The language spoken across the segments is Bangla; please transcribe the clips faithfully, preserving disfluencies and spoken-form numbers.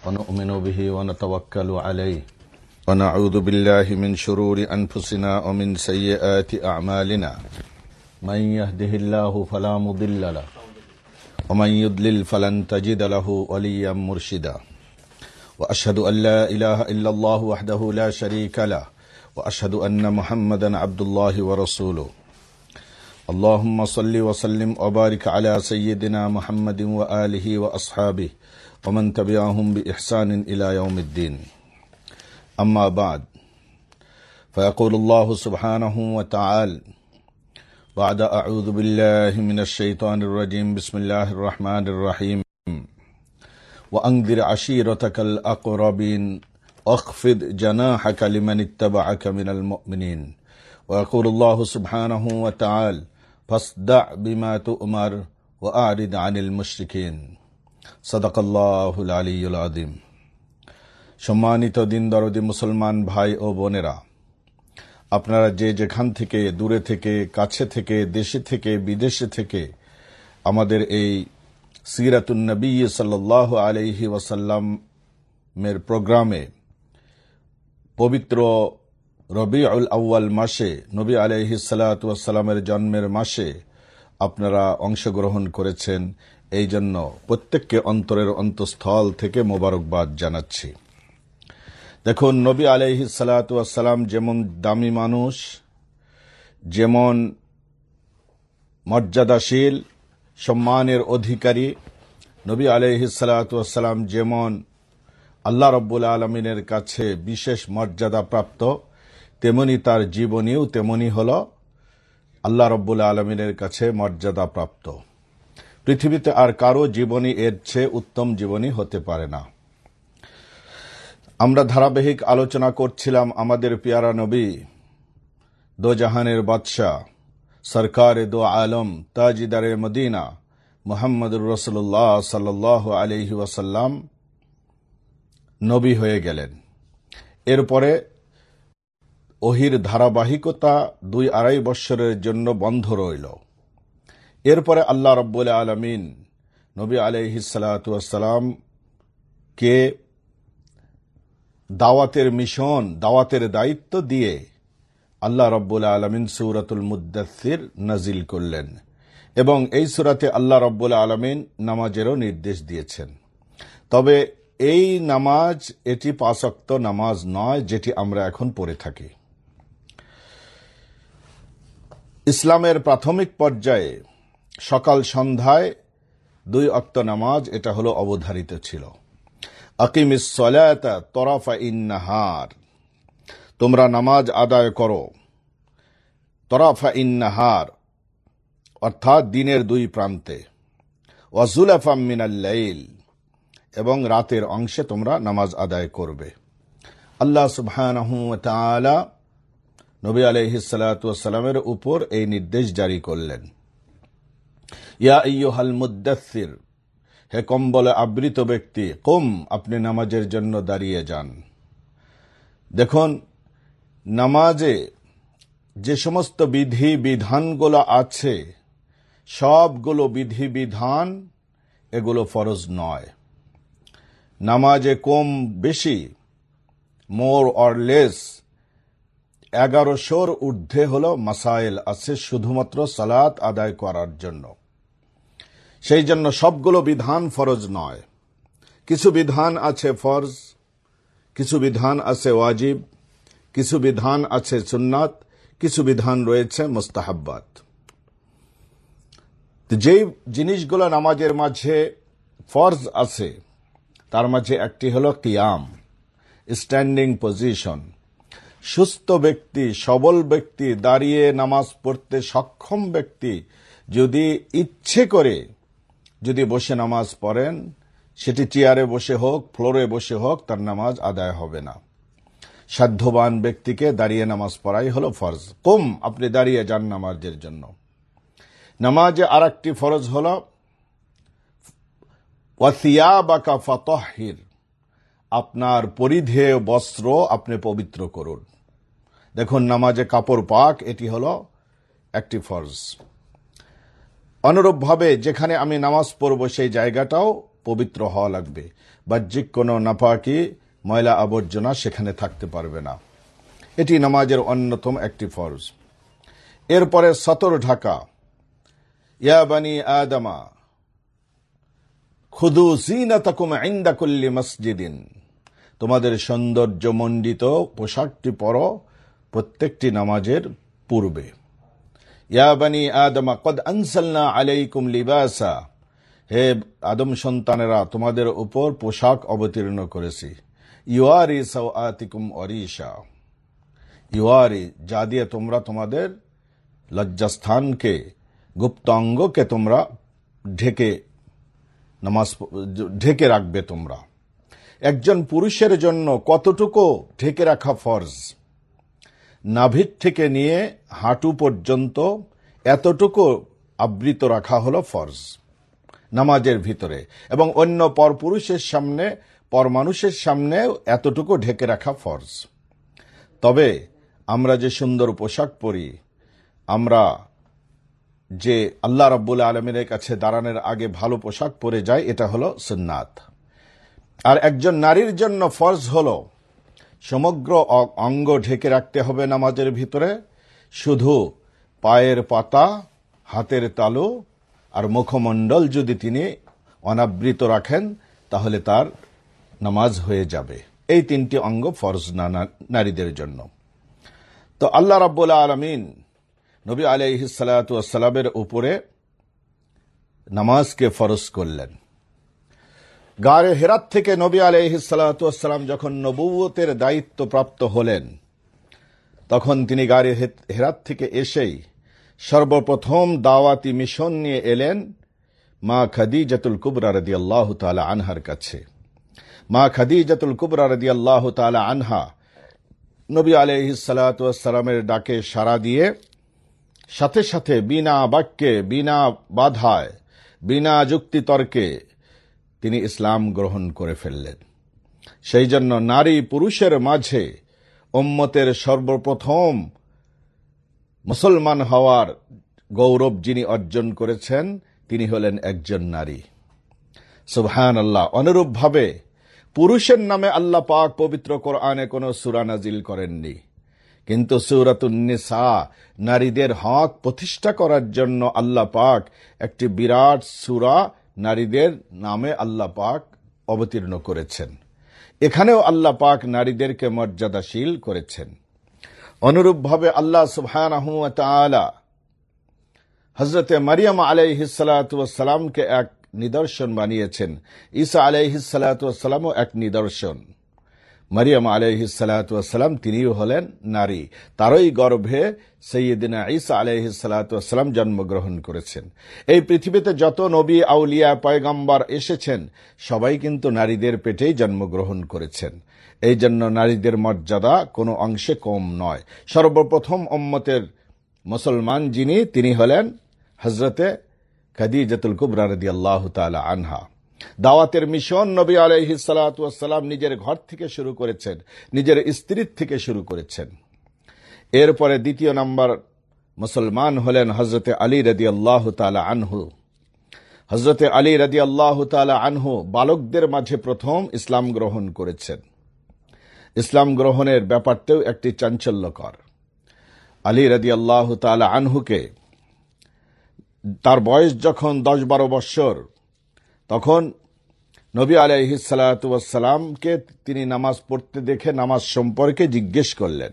ونؤمن به ونتوكل عليه ونعوذ بالله من شرور أنفسنا ومن سيئات أعمالنا من يهده الله فلا مضل له ومن يضلل فلن تجد له وليا مرشدا وأشهد أن لا إله إلا الله وحده لا شريك له وأشهد أن محمدا عبد الله ورسوله اللهم صل وسلم وبارك على سيدنا محمد وآله وأصحابه ومن تبعهم بإحسان إلى يوم الدين أما بعد فيقول الله سبحانه وتعالى بعد أعوذ بالله من الشيطان الرجيم بسم الله الرحمن الرحيم وأنذر عشيرتك الأقربين واخفض جناحك لمن اتبعك من المؤمنين ويقول الله سبحانه وتعالى فاصدع بما تؤمر وأعرض عن المشركين صدق الله العلي العظيم সম্মানিত দিন দরদি মুসলমান ভাই ও বোনেরা, আপনারা যে যেখান থেকে, দূরে থেকে, কাছে থেকে, দেশে থেকে, বিদেশে থেকে আমাদের এই সিরাতুন নবী সাল্লাল্লাহু আলাইহি ওয়াসাল্লামের প্রোগ্রামে পবিত্র রবিউল আউয়াল মাসে, নবী আলাইহিস সালাতু ওয়াস সালামের জন্মের মাসে আপনারা অংশগ্রহণ করেছেন, এই জন্য প্রত্যেককে অন্তরের অন্তঃস্থল থেকে মোবারকবাদ জানাচ্ছি। দেখুন, নবী আলাইহিস সালাতু ওয়াস সালাম যেমন দামি মানুষ, যেমন মর্যাদাশীল, সম্মানের অধিকারী, নবী আলাইহিস সালাতু ওয়াস সালাম যেমন আল্লাহ রাব্বুল আলামিনের কাছে বিশেষ মর্যাদা প্রাপ্ত, তেমনি তার জীবনীও তেমনি হল আল্লাহ রাব্বুল আলামিনের কাছে মর্যাদা প্রাপ্ত। পৃথিবীতে আর কারো জীবনী এর চেয়ে উত্তম জীবনী হতে পারে না। আমরা ধারাবাহিক আলোচনা করছিলাম আমাদের পিয়ারা নবী, দো জাহানের বাদশাহ, সরকারে দো আলম, তাজিদারে মদিনা মুহাম্মদুর রাসূলুল্লাহ সাল্লাল্লাহু আলাইহি ওয়াসাল্লাম নবী হয়ে গেলেন। এরপরে ওহির ধারাবাহিকতা দুই আড়াই বৎসরের জন্য বন্ধ রইল। এরপরে আল্লাহ রাব্বুল আলামিন নবী আলাইহিস সালাতু ওয়াস সালাম কে দাওয়াতের মিশন, দাওয়াতের দায়িত্ব দিয়ে আল্লাহ রাব্বুল আলামিন সূরাতুল মুদ্দাসসির নাজিল করলেন এবং এই সূরাতে আল্লাহ রাব্বুল আলামিন নামাজেরও নির্দেশ দিয়েছেন। তবে এই নামাজ এটি পাঁচ ওয়াক্ত নামাজ নয়, যেটি আমরা এখন পড়ে থাকি। ইসলামের প্রাথমিক পর্যায়ে সকাল সন্ধ্যায় দুই ওয়াক্ত নামাজ, এটা হলো অবধারিত ছিল। আকিমিস সালাতা তরাফাইন নাহার, তোমরা নামাজ আদায় করো তরাফাইন নাহার অর্থাৎ দিনের দুই প্রান্তে, ওয়া যুলাফাম মিনাল লাইল, এবং রাতের অংশে তোমরা নামাজ আদায় করবে। আল্লাহ সুবহানাহু ওয়া তাআলা নবী আলাইহিস সালাতু ওয়াস সালামের উপর এই নির্দেশ জারি করলেন, ইয়া আইয়ুহাল মুদ্দাসসির, হে কম্বলে আবৃত ব্যক্তি, কুম, আপনি নামাজের জন্য দাঁড়িয়ে যান। দেখুন, নামাজে যে সমস্ত বিধি বিধানগুলো আছে, সবগুলো বিধি বিধান এগুলো ফরজ নয়। নামাজে কম বেশি, মোর অর লেস, এগারোশোর ঊর্ধ্বে হল মাসাইল আছে শুধুমাত্র সালাত আদায় করার জন্য। সেই জন্য সবগুলো বিধান ফরজ নয়। কিছু বিধান আছে ফরজ, কিছু বিধান আছে ওয়াজিব, কিছু বিধান আছে সুন্নাত, কিছু বিধান রয়েছে মুস্তাহাব্বাত। যেই জিনিসগুলো নামাজের মাঝে ফরজ আছে তার মাঝে একটি হলো কিয়াম, স্ট্যান্ডিং পজিশন। সুস্থ ব্যক্তি, সবল ব্যক্তি, দাঁড়িয়ে নামাজ পড়তে সক্ষম ব্যক্তি যদি ইচ্ছে করে যদি বসে নামাজ পড়েন, সেটি চেয়ারে বসে হোক, ফ্লোরে বসে হোক, তার নামাজ আদায় হবে না। সাধ্যবান ব্যক্তিকে দাঁড়িয়ে নামাজ পড়াই হলো ফরজ। কুম, আপনি দাঁড়িয়ে যান নামাজের জন্য। নামাজে আর একটি ফরজ হল ওয়া সিয়াবাকা ফাতাহহির, আপনার পরিধেয় বস্ত্র আপনি পবিত্র করুন। দেখুন, নামাজে কাপড় পাক এটি হলো একটি ফরজ। অনুরূপভাবে যেখানে আমি নামাজ পড়ব সেই জায়গাটাও পবিত্র হওয়া লাগবে, বাহ্যিক কোনো নাপাকি ময়লা আবর্জনা সেখানে থাকতে পারবে না। এটি নামাজের অন্যতম একটি ফরজ। এরপরে সতর ঢাকা, ইয়া বানি আদমা খুদু জিনাতাকুম ইনদা কুল্লি মসজিদিন, তোমাদের সৌন্দর্যমণ্ডিত পোশাকটি পরো প্রত্যেকটি নামাজের পূর্বে। ইয়া বানি আদমা কদ আনসালনা আলাইকুম লিবাসা, হে আদম সন্তানেরা তোমাদের উপর পোশাক অবতীর্ণ করেছি। ইউয়ারি সাওআতিকুম ওয়ারিশা, ইউয়ারি যা দিয়ে তোমরা তোমাদের লজ্জাস্থানকে, গুপ্তাঙ্গকে তোমরা ঢেকে নামাজ ঢেকে রাখবে। তোমরা একজন পুরুষের জন্য কতটুকু ঢেকে রাখা ফরজ? নাভির থেকে নিয়ে হাঁটু পর্যন্ত এতটুকু আবৃত রাখা হলো ফরজ নামাজের ভিতরে, এবং অন্য পরপুরুষের সামনে, পর মানুষের সামনে এতটুকু ঢেকে রাখা ফরজ। তবে আমরা যে সুন্দর পোশাক পরি, আমরা যে আল্লাহ রাব্বুল আলামিনের কাছে দাঁড়ানোর আগে ভালো পোশাক পরে যাই, এটা হলো সুন্নাত। আর একজন নারীর জন্য ফরজ হলো সমগ্র অঙ্গ ঢেকে রাখতে হবে নামাজের ভিতরে, শুধু পায়ের পাতা, হাতের তালু আর মুখমণ্ডল যদি তিনি অনাবৃত রাখেন তাহলে তার নামাজ হয়ে যাবে। এই তিনটি অঙ্গ ফরজ না নারীদের জন্য। তো আল্লাহ রাব্বুল আলামিন নবী আলাইহিস সালাতু ওয়াস সালামের উপরে নামাজকে ফরজ করলেন। গারে হেরাত থেকে নবী আলাইহিস সালাতু ওয়াস সালাম যখন নবুয়তের দায়িত্ব প্রাপ্ত হলেন, তখন তিনি গারে হেরাত থেকে এসেই সর্বপ্রথম দাওয়াতি মিশন নিয়ে এলেন মা খাদিজাতুল কুবরা রাদিয়াল্লাহু তাআলা আনহার কাছে। মা খাদিজাতুল কুবরা রাদিয়াল্লাহু তাআলা আনহা নবী আলাইহিস সালাতু ওয়াস সালামের ডাকে সাড়া দিয়ে সাথে সাথে বিনা বাক্যে, বিনা বাধায়, বিনা যুক্তি তর্কে তিনি ইসলাম গ্রহণ করে ফেললেন। সেই জন্য নারী পুরুষের মাঝে উম্মতের সর্বপ্রথম মুসলমান হওয়ার গৌরব যিনি অর্জন করেছেন তিনি হলেন একজন নারী। সুবহানাল্লাহ। অনুরূপভাবে পুরুষের নামে আল্লাহ পাক পবিত্র কোরআনে কোন সূরা নাজিল করেননি, কিন্তু সূরাতুন নিসা নারীদের হক প্রতিষ্ঠা করার জন্য আল্লাহ পাক একটি বিরাট সূরা নারীদের নামে আল্লাহ পাক অবতীর্ণ করেছেন। এখানেও আল্লাহ পাক নারীদেরকে মর্যাদাশীল করেছেন। অনুরূপভাবে আল্লাহ সুবহানাহু ওয়া তাআলা হযরতে মারিয়াম আলাইহিস সালাতু ওয়াস সালামকে এক নিদর্শন বানিয়েছেন। ঈসা আলাইহিস সালাতু ওয়াস সালামও এক নিদর্শন। মারিয়াম আলাইহিস সালাতু ওয়াস সালাম তিনিও হলেন নারী, তারই গর্ভে সাইয়্যিদিনা ঈসা আলাইহিস সালাতু ওয়াস সালাম জন্মগ্রহণ করেছেন। এই পৃথিবীতে যত নবী, আউলিয়া, পয়গম্বর এসেছেন সবাই কিন্তু নারীদের পেটেই জন্মগ্রহণ করেছেন। এই জন্য নারীদের মর্যাদা কোনো অংশে কম নয়। সর্বপ্রথম উম্মতের মুসলমান যিনি, তিনি হলেন হযরতে খাদিজাতুল কুবরা রাদিয়াল্লাহু তাআলা আনহা। দাওয়াতের মিশন নবী আলাইহিস সালাতু ওয়াস সালাম নিজের ঘর থেকে শুরু করেছেন, নিজের স্ত্রীর থেকে শুরু করেছেন। এরপরে দ্বিতীয় নম্বর মুসলমান হলেন হযরতে আলী রাদিয়াল্লাহু তাআলা আনহু। হযরতে আলী রাদিয়াল্লাহু তাআলা আনহু বালকদের মাঝে প্রথম ইসলাম গ্রহণ করেছেন। ইসলাম গ্রহণের ব্যাপারটাও একটি চাঞ্চল্যকর। আলী রাদিয়াল্লাহু তাআলা আনহুকে তার বয়স যখন দশ বারো বৎসর, তখন নবী আলাইহিস সালাতু ওয়াস সালামকে তিনি নামাজ পড়তে দেখে নামাজ সম্পর্কে জিজ্ঞেস করলেন।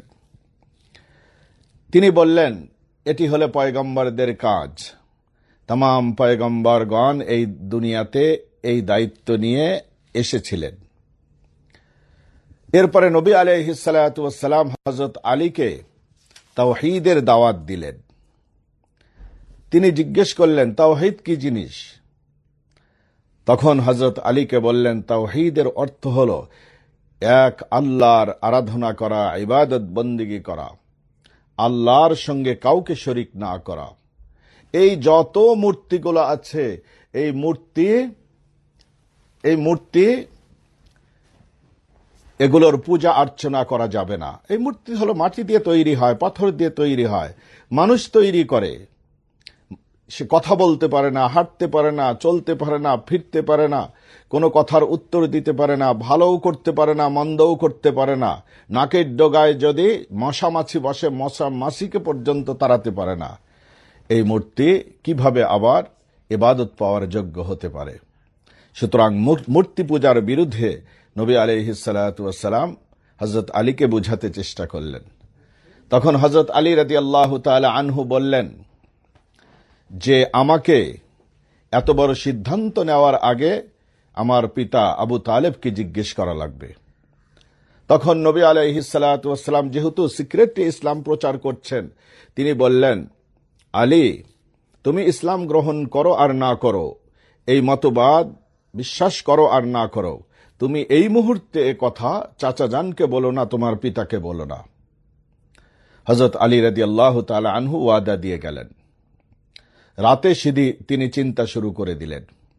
তিনি বললেন, এটি হলো পয়গম্বরদের কাজ। तमाम পয়গম্বরগণ এই দুনিয়াতে এই দায়িত্ব নিয়ে এসেছিলেন। এরপরে নবী আলাইহিস সালাতু ওয়াস সালাম হযরত আলীকে তাওহীদের দাওয়াত দিলেন। তিনি জিজ্ঞেস করলেন, তাওহীদ কি জিনিস? তখন হযরত আলীকে বললেন, তাওহীদের অর্থ হল এক আল্লাহর আরাধনা করা, ইবাদত বন্দেগী করা, আল্লাহর সঙ্গে কাউকে শরীক না করা। এই যত মূর্তিগুলো আছে, এই মূর্তি এই মূর্তি এগুলোর পূজা অর্চনা করা যাবে না। এই মূর্তি হলো মাটি দিয়ে তৈরি হয়, পাথর দিয়ে তৈরি হয়, মানুষ তৈরি করে। সে কথা বলতে পারে না, হাঁটতে পারে না, চলতে পারে না, ফিরতে পারে না, কোনো কথার উত্তর দিতে পারে না, ভালোও করতে পারে না, মন্দও করতে পারে না। নাকের ডগায় যদি মশা মাছি বসে, মশা মাছিকে পর্যন্ত তাড়াতে পারে না। এই মূর্তি কিভাবে আবার ইবাদত পাওয়ার যোগ্য হতে পারে? সুতরাং মূর্তি পূজার বিরুদ্ধে নবী আলাইহিস সালাতু ওয়াস সালাম হযরত আলীকে বুঝাতে চেষ্টা করলেন। তখন হযরত আলী রাদিয়াল্লাহু তাআলা আনহু বললেন যে আমাকে এত বড় সিদ্ধান্ত নেওয়ার আগে আমার পিতা আবু তালেবকে জিজ্ঞেস করা লাগবে। তখন নবী আলাইহিস সালাতু ওয়াস সালাম যেহেতু সিক্রেটলি ইসলাম প্রচার করছেন, তিনি বললেন, আলী, তুমি ইসলাম গ্রহণ করো আর না করো, এই মতবাদ বিশ্বাস করো আর না করো, তুমি এই মুহূর্তে এ কথা চাচা জানকে বলো না, তোমার পিতাকে বলো না। হযরত আলী রাদিয়াল্লাহু তাআলা আনহু ওয়াদা দিয়ে গেলেন। রাতে সিধি তিনি চিন্তা শুরু করে দিলেন।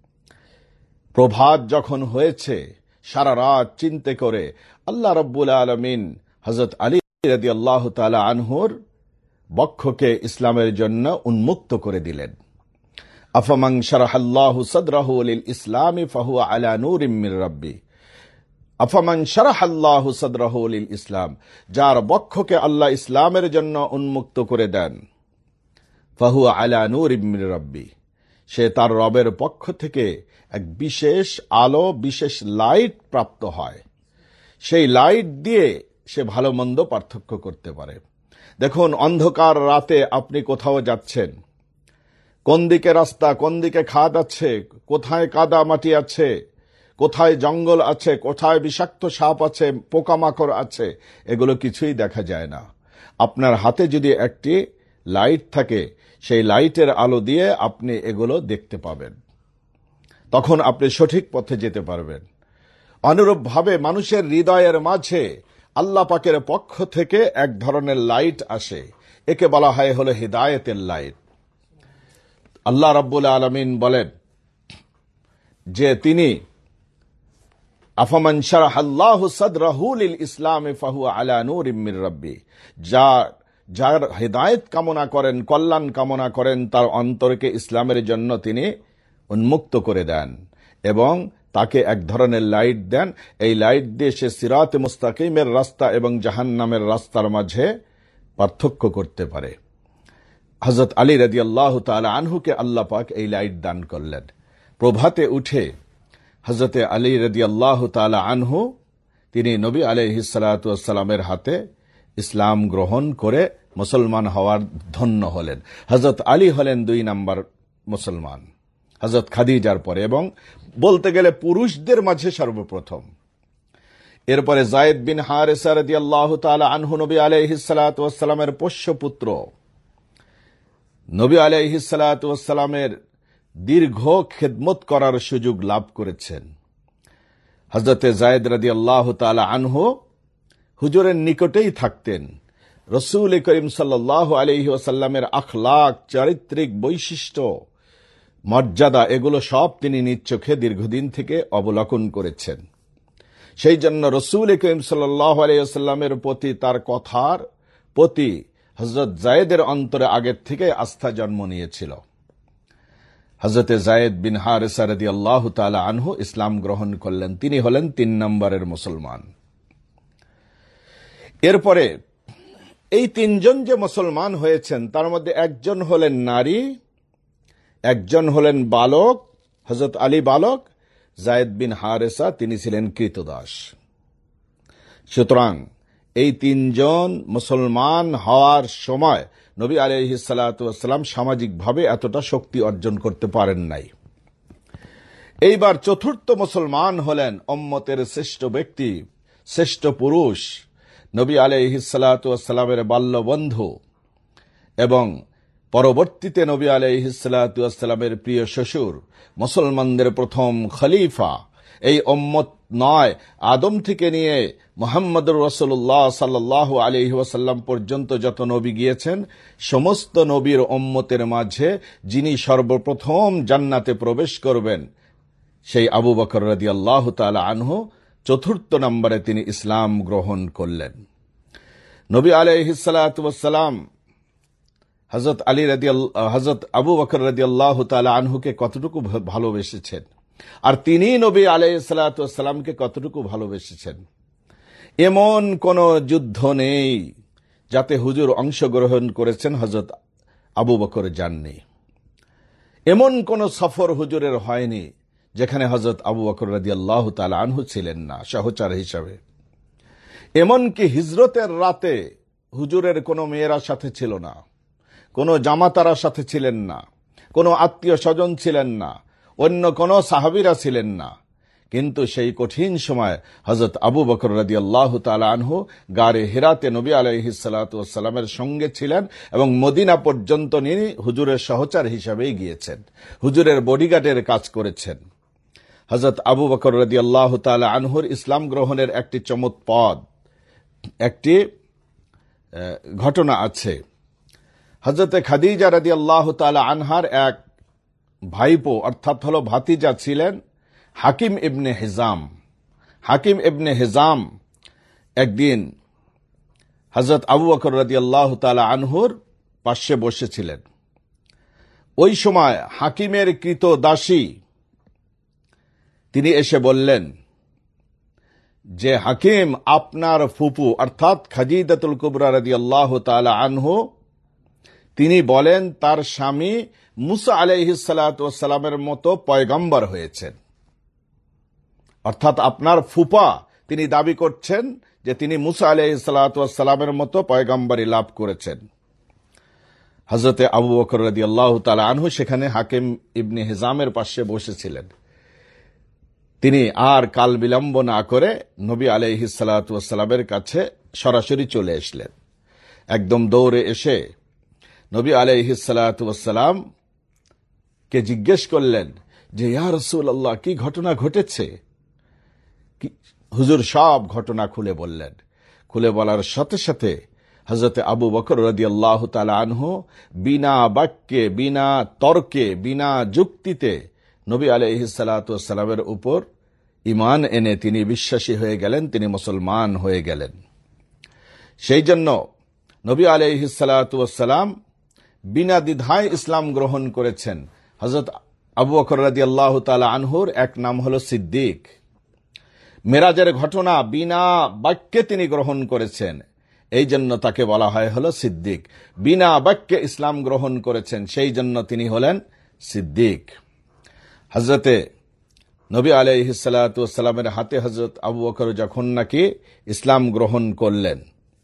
প্রভাত যখন হয়েছে, সারা রাত চিন্তা করে আল্লাহ রাব্বুল আলামিন হযরত আলী রাদিয়াল্লাহু তাআলা আনহুর বক্ষকে ইসলামের জন্য উন্মুক্ত করে দিলেন। আফামান শারাহাল্লাহু সাদরাহু লিল ইসলামি ফাহুয়া আলা নূরিম মির রাব্বি। আফামান শারাহাল্লাহু সাদরাহু লিল ইসলাম, যার বক্ষকে আল্লাহ ইসলামের জন্য উন্মুক্ত করে দেন, ফাহুয়া আলা নূরিম মির রাব্বি, সে তার রবের পক্ষ থেকে এক বিশেষ আলো, বিশেষ লাইট প্রাপ্ত হয়। সেই লাইট দিয়ে সে ভালো মন্দ পার্থক্য করতে পারে। দেখুন, অন্ধকার রাতে আপনি কোথাও যাচ্ছেন, কোন দিকে রাস্তা, কোন দিকে খাদ আছে, কোথায় কাদা মাটি আছে, কোথায় জঙ্গল আছে, কোথায় বিষাক্ত সাপ আছে, পোকামাকড় আছে, এগুলো কিছুই দেখা যায় না। আপনার হাতে যদি একটি লাইট থাকে, সেই লাইটের আলো দিয়ে আপনি এগুলো দেখতে পাবেন, তখন আপনি সঠিক পথে যেতে পারবেন। অনুরূপভাবে মানুষের হৃদয়ের মাঝে আল্লাহ পাকের পক্ষ থেকে এক ধরনের লাইট আসে, একে বলা হয় হলো হিদায়াতের লাইট। আল্লাহ রাব্বুল আলামিন বলেন যে তিনি আফামান শারাহাল্লাহু সাদরাহু লিল ইসলামি ফাহুয়া আলা নূরিম মির রাব্বি, যার যার হিদায়াত কামনা করেন, কল্যাণ কামনা করেন, তার অন্তরকে ইসলামের জন্য তিনি উন্মুক্ত করে দেন এবং তাকে এক ধরনের লাইট দেন। এই লাইট দিয়ে সে সিরাতে মুস্তাকিমের রাস্তা এবং জাহান্নামের রাস্তার মাঝে পার্থক্য করতে পারে। হযরত আলী রাদিয়াল্লাহু তাআলা আনহুকে আল্লাহ পাক এই লাইট দান করলেন। প্রভাতে উঠে হযরতে আলী রাদিয়াল্লাহু তাআলা আনহু তিনি নবী আলাইহিস সালাতু ওয়াস সালামের হাতে ইসলাম গ্রহণ করে মুসলমান হওয়ার ধন্য হলেন। হযরত আলী হলেন দুই নাম্বার মুসলমান, হযরত খাদিজার পরে, এবং বলতে গেলে পুরুষদের মাঝে সর্বপ্রথম। এরপরে যায়েদ বিন হারেসা রাদিয়াল্লাহু তাআলা আনহু নবী আলাইহিস সালাতু ওয়াস সালামের পোষ্য পুত্র। নবী আলাইহিস সালাতু ওয়াস সালামের দীর্ঘ খেদমত করার সুযোগ লাভ করেছেন। হযরতে যায়েদ রাদিয়াল্লাহু তাআলা আনহু হুজুরের নিকটেই থাকতেন। রাসূল করিম সাল্লাল্লাহু আলাইহি ওয়াসাল্লামের আখলাক, চারিত্রিক বৈশিষ্ট্য, মর্যাদা, এগুলো সব তিনি নিজ চোখে দীর্ঘদিন থেকে অবলোকন করেছেন। সেই জন্য রাসূল করিম সাল্লাল্লাহু আলাইহি ওয়াসাল্লামের প্রতি, তার কথার প্রতি হযরত যায়েদের অন্তরে আগের থেকে আস্থা জন্ম নিয়েছিল। হযরতে যায়েদ বিন হারেসা রাদিয়াল্লাহু তাআলা আনহু ইসলাম গ্রহণ করলেন। তিনি হলেন তিন নম্বরের মুসলমান। এরপরে এই তিনজন যে মুসলমান হয়েছেন, তার মধ্যে একজন হলেন নারী, একজন হলেন বালক, হযরত আলী বালক, যায়েদ বিন হারেসা তিনি ছিলেন কৃতদাস। সুতরাং এই তিনজন মুসলমান হওয়ার সময় নবী আলাইহিস সালাতু ওয়াস সালাম সামাজিকভাবে এতটা শক্তি অর্জন করতে পারেন নাই। এইবার চতুর্থ মুসলমান হলেন উম্মতের শ্রেষ্ঠ ব্যক্তি, শ্রেষ্ঠ পুরুষ, নবী আলাইহিস সালাতু ওয়াস সালামের বাল্যবন্ধু এবং পরবর্তীতে নবী আলাইহিস সালাতু ওয়াস সালামের প্রিয় শ্বশুর, মুসলমানদের প্রথম খলিফা। এই উম্মত নয়, আদম থেকে নিয়ে মুহাম্মদুর রাসূলুল্লাহ সাল্লাল্লাহু আলাইহি ওয়াসাল্লাম পর্যন্ত যত নবী গিয়েছেন, সমস্ত নবীর উম্মতের মাঝে যিনি সর্বপ্রথম জান্নাতে প্রবেশ করবেন, সেই আবু বকর রাদিয়াল্লাহু তাআলা আনহু চতুর্থ নম্বরে তিনি ইসলাম গ্রহণ করলেন। নবী আলাইহিস সালাতু ওয়াস সালাম হযরত আলী রাদিয়াল্লাহু হযরত আবু বকর রাদিয়াল্লাহু তাআলা আনহুকে কতটুকু ভালোবেসেছেন, আর তিনি নবী আলাইহিস সালাতু ওয়াস সালামকে কতটুকু ভালোবেসেছেন। এমন কোন যুদ্ধ নেই যাতে হুজুর অংশগ্রহণ করেছেন হযরত আবু বকর যাননি। এমন কোন সফর হুজুরের হয়নি যেখানে হযরত আবু বকর রাদিয়াল্লাহু তাআলা আনহু ছিলেন না সহচর হিসাবে। এমনকি হিজরতের রাতে হুজুরের কোনো মেয়েরা সাথে ছিল না, কোনো জামাতারা সাথে ছিলেন না, কোনো আত্মীয় স্বজন ছিলেন না, অন্য কোনো সাহাবীরা ছিলেন না। কিন্তু সেই কঠিন সময় হযরত আবু বকর রাদিয়াল্লাহু তাআলা আনহু গারে হিরাতে নবী আলাইহিস সালাতু ওয়াস সালামের সঙ্গে ছিলেন এবং মদিনা পর্যন্ত তিনি হুজুরের সহচর হিসাবেই গিয়েছেন, হুজুরের বডিগার্ডের কাজ করেছেন। হযরত আবু বকর রাদিয়াল্লাহু তাআলা আনহুর ইসলাম গ্রহণের একটি চমৎপদ একটি ঘটনা আছে। হযরতে খাদিজা রাদিয়াল্লাহু তাআলা আনহার এক ভাইপো অর্থাৎ হলো ভাতিজা ছিলেন হাকিম ইবনে হিজাম। হাকিম ইবনে হিজাম একদিন হযরত আবু বকর রাদিয়াল্লাহু তাআলা আনহুর পাশে বসেছিলেন। ওই সময় হাকিমের কৃত দাসী তিনি এসে বললেন যে হাকিম, আপনার ফুপু অর্থাৎ খাদিজাতুল কুবরা রাদিয়াল্লাহু তাআলা আনহু তিনি বলেন তার স্বামী মুসা আলাইহিস সালাতু ওয়াস সালামের মতো পয়গম্বর হয়েছেন। অর্থাৎ আপনার ফুপা তিনি দাবি করছেন যে তিনি মুসা আলাইহিস সালাতু ওয়াস সালামের মতো পয়গম্বরি লাভ করেছেন। হযরতে আবু বকর রাদিয়াল্লাহু তাআলা আনহু সেখানে হাকিম ইবনে হিজামের পাশে বসেছিলেন। তিনি আর কাল বিলম্ব না করে নবী আলাইহিস সালাতু ওয়াস সালামের কাছে সরাসরি চলে আসলেন। একদম দৌড়ে এসে নবী আলাইহিস সালাতু ওয়াস সালাম কে জিজ্ঞেস করলেন যে ইয়া রাসূলুল্লাহ, কি ঘটনা ঘটেছে? হুজুর সব ঘটনা খুলে বললেন। খুলে বলার সাথে সাথে হযরতে আবু বকর রাদিয়াল্লাহু তাআলা আনহু বিনা বাক্যে, বিনা তর্কে, বিনা যুক্তিতে নবী আলাইহিস সালাতু ওয়াস সালামের উপর ঈমান এনে তিনি বিশ্বাসী হয়ে গেলেন, তিনি মুসলমান হয়ে গেলেন। সেই জন্য নবী আলাইহিস সালাতু ওয়াস সালাম বিনা দ্বিধায় ইসলাম গ্রহণ করেছেন। হযরত আবু বকর রাদিয়াল্লাহু তাআলা আনহুর এক নাম হলো সিদ্দিক। মেরাজের ঘটনা বিনা বাক্যে তিনি গ্রহণ করেছেন, এই জন্য তাকে বলা হয় হলো সিদ্দিক। বিনা বাক্যে ইসলাম গ্রহণ করেছেন, সেই জন্য তিনি হলেন সিদ্দিক। হযরতে নবী আলাইহিস সালাতু ওয়াস সালামের হাতে হযরত আবু বকর যখন নাকি ইসলাম গ্রহণ করলেন,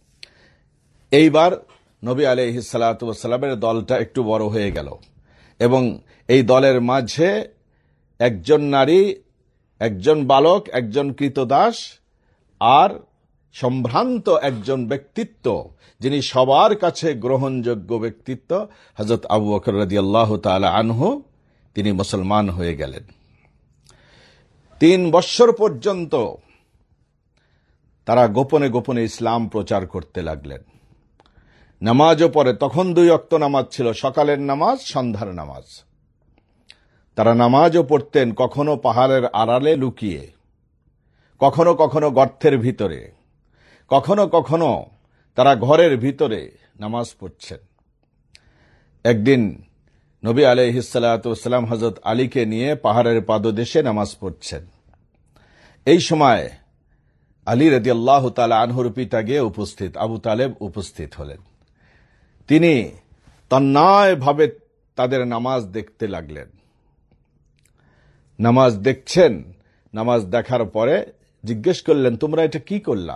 এইবার নবী আলাইহিস সালাতু ওয়াস সালামের দলটা একটু বড় হয়ে গেল এবং এই দলের মাঝে একজন নারী, একজন বালক, একজন কৃতদাস আর সম্ভ্রান্ত একজন ব্যক্তিত্ব, যিনি সবার কাছে গ্রহণযোগ্য ব্যক্তিত্ব, হযরত আবু বকর রাদিয়াল্লাহু তাআলা আনহু তিনি মুসলমান হয়ে গেলেন। তিন বৎসর পর্যন্ত তারা গোপনে গোপনে ইসলাম প্রচার করতে লাগলেন। নামাজও পড়ে, তখন দুই ওয়াক্ত নামাজ ছিল, সকালের নামাজ, সন্ধ্যার নামাজ। তারা নামাজও পড়তেন, কখনো পাহাড়ের আড়ালে লুকিয়ে, কখনো কখনো গর্তের ভিতরে, কখনো কখনো তারা ঘরের ভিতরে নামাজ পড়ছেন। একদিন নবী আলাইহিস সালাতু ওয়াস সালাম হযরত আলীকে নিয়ে পাহাড়ের পাদদেশে নামাজ পড়ছেন। এই সময় আলী রাদিয়াল্লাহু তাআলা আনহুর পিতা গিয়ে উপস্থিত, আবু তালেব উপস্থিত হলেন। তিনি তন্ময়ভাবে তাদের নামাজ দেখতে লাগলেন। নামাজ দেখছেন, নামাজ দেখার পরে জিজ্ঞেস করলেন, তোমরা এটা কি করলা?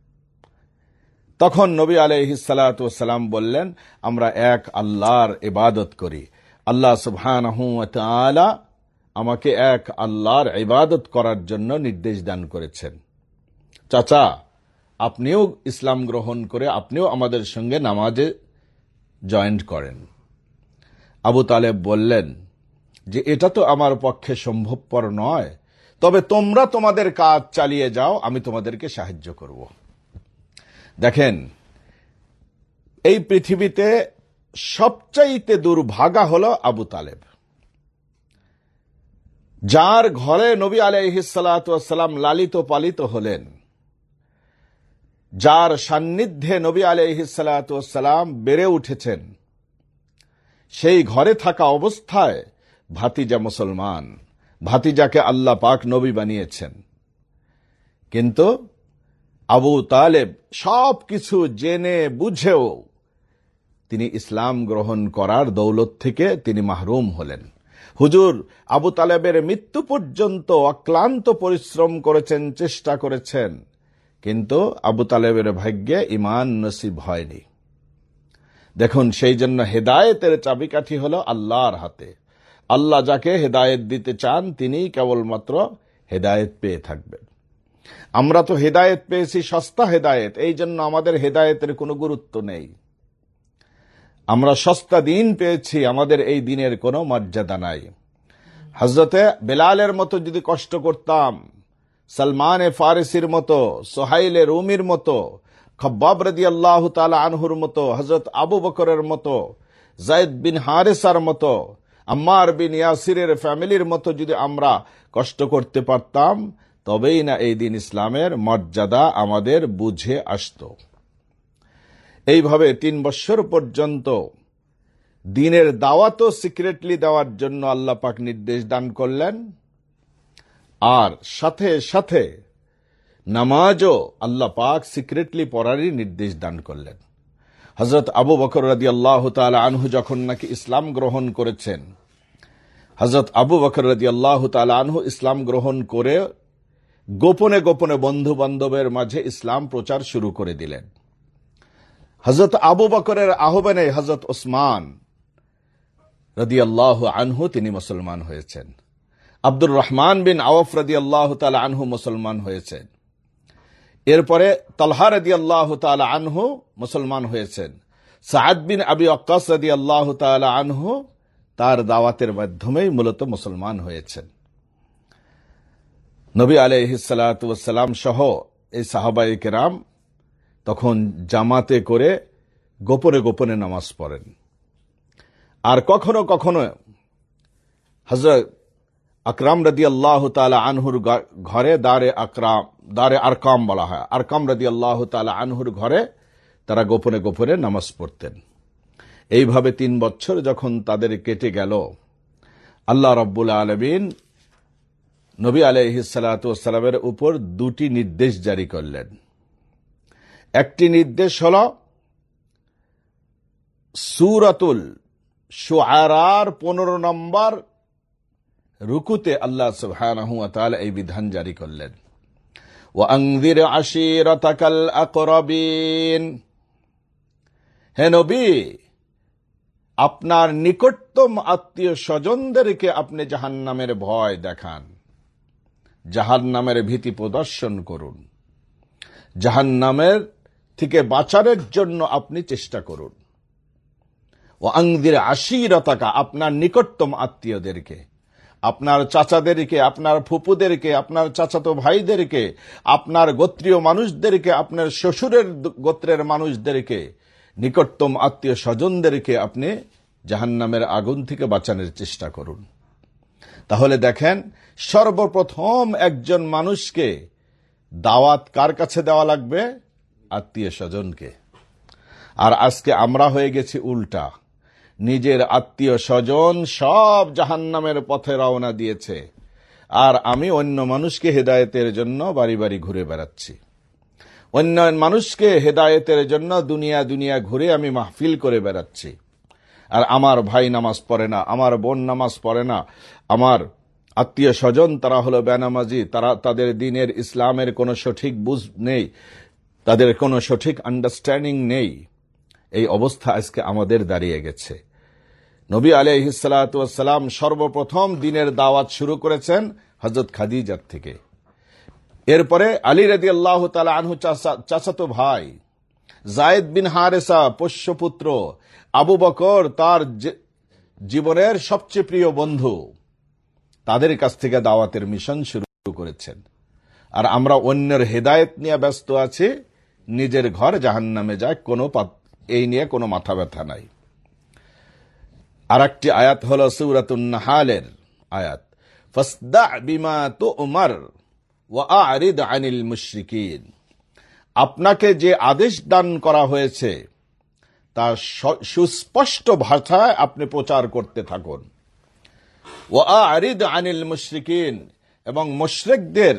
তখন নবী আলাইহিস সালাতু ওয়াস সালাম বললেন, আমরা এক আল্লাহর ইবাদত করি। আল্লাহ সুবহানাহু ওয়া তাআলা আমাকে এক আল্লাহর ইবাদত করার জন্য নির্দেশ দান করেছেন। চাচা, আপনিও ইসলাম গ্রহণ করে আপনিও আমাদের সঙ্গে নামাজে জয়েন্ট করেন। আবু তালেব বললেন যে এটা তো আমার পক্ষে সম্ভবপর নয়, তবে তোমরা তোমাদের কাজ চালিয়ে যাও, আমি তোমাদেরকে সাহায্য করব। দেখেন, এই পৃথিবীতে সবচাইতে দুর্ভাগা হলো আবু তালেব, যার ঘরে নবী আলাইহিস সালাতু ওয়াস সালাম লালিত পালিত হলেন, যার সান্নিধ্যে নবী আলাইহিস সালাতু ওয়াস সালাম বেড়ে উঠেছেন, সেই ঘরে থাকা অবস্থায় ভাতিজা মুসলমান, ভাতিজাকে আল্লাহ পাক নবী বানিয়েছেন। কিন্তু আবু তালেব সব কিছু জেনে বুঝেও তিনি ইসলাম গ্রহণ করার দৌলত থেকে তিনি মাহরুম হলেন। হুজুর আবু তালেবের মৃত্যু পর্যন্ত অক্লান্ত পরিশ্রম করেছেন, চেষ্টা করেছেন, কিন্তু আবু তালেবের ভাগ্যে ঈমান নসিব হয়নি। দেখুন, সেই জন্য হেদায়েতের চাবিকাঠি হলো আল্লাহর হাতে। আল্লাহ যাকে হেদায়েত দিতে চান তিনি কেবলমাত্র হেদায়েত পেয়ে থাকবেন। আমরা তো হেদায়েত পেয়েছি সস্তা হেদায়েত, এই জন্য আমাদের হেদায়েতের কোনো গুরুত্ব নেই। আমরা সস্তা দিন পেয়েছি, আমাদের এই দিনের কোনো মর্যাদা নাই। হযরতে বেলালের মতো যদি কষ্ট করতাম, সালমান এ ফারিসির মতো, সোহাইলে রুমির মতো, খব্বাব রাদিয়াল্লাহু তাআলা আনহুর মতো, হযরত আবু বকরের মতো, যায়েদ বিন হারেসার মতো, আম্মার বিন ইয়াসিরের ফ্যামিলির মতো যদি আমরা কষ্ট করতে পারতাম, তবেই না এই দিন ইসলামের মর্যাদা আমাদের বুঝে আসত। এইভাবে তিন বছর পর্যন্ত দিনের দাওয়াতও সিক্রেটলি দেওয়ার জন্য আল্লাহ পাক নির্দেশ দান করলেন, আর সাথে সাথে নামাজও আল্লাহ পাক সিক্রেটলি পড়ারই নির্দেশ দান করলেন। হযরত আবু বকর রাদিয়াল্লাহু তাআলা আনহু যখন নাকি ইসলাম গ্রহণ করেছেন, হযরত আবু বকর রাদিয়াল্লাহু তাআলা আনহু ইসলাম গ্রহণ করে গোপনে গোপনে বন্ধু বান্ধবের মাঝে ইসলাম প্রচার শুরু করে দিলেন। হযরত আবু বকরের আহ্বানে হযরত ওসমান রাদিয়াল্লাহু আনহু তিনি মুসলমান হয়েছেন। আব্দুর রহমান বিন আওফ রাদিয়াল্লাহু তাআলা আনহু মুসলমান হয়েছেন। এরপরে তালহা রাদিয়াল্লাহু তাআলা আনহু মুসলমান হয়েছেন। সাআদ বিন আবি ওয়াক্কাস রাদিয়াল্লাহু তাআলা আনহু তার দাওয়াতের মাধ্যমেই মূলত মুসলমান হয়েছেন। নবী আলাইহিস সালাতু ওয়াস সালাম সহ এই সাহাবায়ে কেরাম তখন জামাতে করে গোপনে গোপনে নামাজ পড়েন। আর কখনো কখনো হযরত আকরাম রাদিয়াল্লাহু তাআলা আনহুর ঘরে, দারে আকরাম, দারে আরকাম বলা হয়, আরকাম রাদিয়াল্লাহু তাআলা আনহুর ঘরে তারা গোপনে গোপনে নামাজ পড়তেন। এইভাবে তিন বছর যখন তাদের কেটে গেল, আল্লাহ রাব্বুল আলামিন নবী আলাইহিস সালাতু ওয়াস সালামের উপর দুটি নির্দেশ জারি করলেন। একটি নির্দেশ হল সূরাতুল শুআরার পনেরো নম্বর রুকুতে আল্লাহ সুবহানাহু ওয়া তাআলা এই বিধান জারি করলেন, ওয়া আনযির আশীরাতাকাল আকরাবিন, হে নবী, আপনার নিকটতম আত্মীয় স্বজনদেরকে আপনি জাহান্নামের ভয় দেখান, জাহান্নামের ভীতি প্রদর্শন করুন, জাহান্নামের থেকে বাঁচানোর জন্য আপনি চেষ্টা করুন। ওয়া আনযির আশীরাতাকা, আপনার নিকটতম আত্মীয়দেরকে, আপনার চাচাদেরকে, আপনার ফুপুদেরকে, আপনার চাচাতো ভাইদেরকে, আপনার গোত্রীয় মানুষদেরকে, আপনার শ্বশুরের গোত্রের মানুষদেরকে, নিকটতম আত্মীয় স্বজনদেরকে আপনি জাহান্নামের আগুন থেকে বাঁচানোর চেষ্টা করুন। তাহলে দেখেন, সর্বপ্রথম একজন মানুষকে দাওয়াত কার কাছে দেওয়া লাগবে? আত্মীয় স্বজনকে। আর আজকে আমরা হয়ে গেছি উল্টা, নিজের আত্মীয় স্বজন সব জাহান্নামের পথে রওনা দিয়েছে, আর আমি অন্য মানুষকে হেদায়েতের জন্য বাড়ি বাড়ি ঘুরে বেড়াচ্ছি, অন্য মানুষকে হেদায়েতের জন্য দুনিয়া দুনিয়া ঘুরে আমি মাহফিল করে বেড়াচ্ছি। আর আমার ভাই নামাজ পড়ে না, আমার বোন নামাজ পড়ে না, আমার আত্মীয় স্বজন তারা হলো বেনামাজি, তারা তাদের দ্বীনের ইসলামের কোনো সঠিক বুঝ নেই, তাদের কোনো সঠিক আন্ডারস্ট্যান্ডিং নেই। এই অবস্থা আজকে আমাদের দাঁড়িয়ে গেছে। নবী আলাইহিস সালাতু ওয়াস সালাম সর্বপ্রথম দ্বীনের দাওয়াত শুরু করেছেন হযরত খাদিজার থেকে। এরপরে আলী রাদিয়াল্লাহু তাআলা আনহু চাচাতো ভাই, যায়েদ বিন হারেসা পোষ্যপুত্র, আবু বকর তার জীবনের সবচেয়ে প্রিয় বন্ধু, তাদের কাছ থেকে দাওয়াতের মিশন শুরু করেছেন। আর আমরা অন্যের হেদায়েত নিয়ে ব্যস্ত আছি, নিজের ঘর জাহান্নামে যায়, কোনো এই নিয়ে কোনো মাথা ব্যথা নাই। আর একটি আয়াত হল সূরাতুন নাহালের আয়াত, ফাসদা বিমা তুমার ওয়া আরিদ আনিল মুশরিকিন, আপনাকে যে আদেশ দান করা হয়েছে তা সুস্পষ্ট ভাষায় আপনি প্রচার করতে থাকুন। ওয়া আরিদ আনিল মুশরিকিন, এবং মুশরিকদের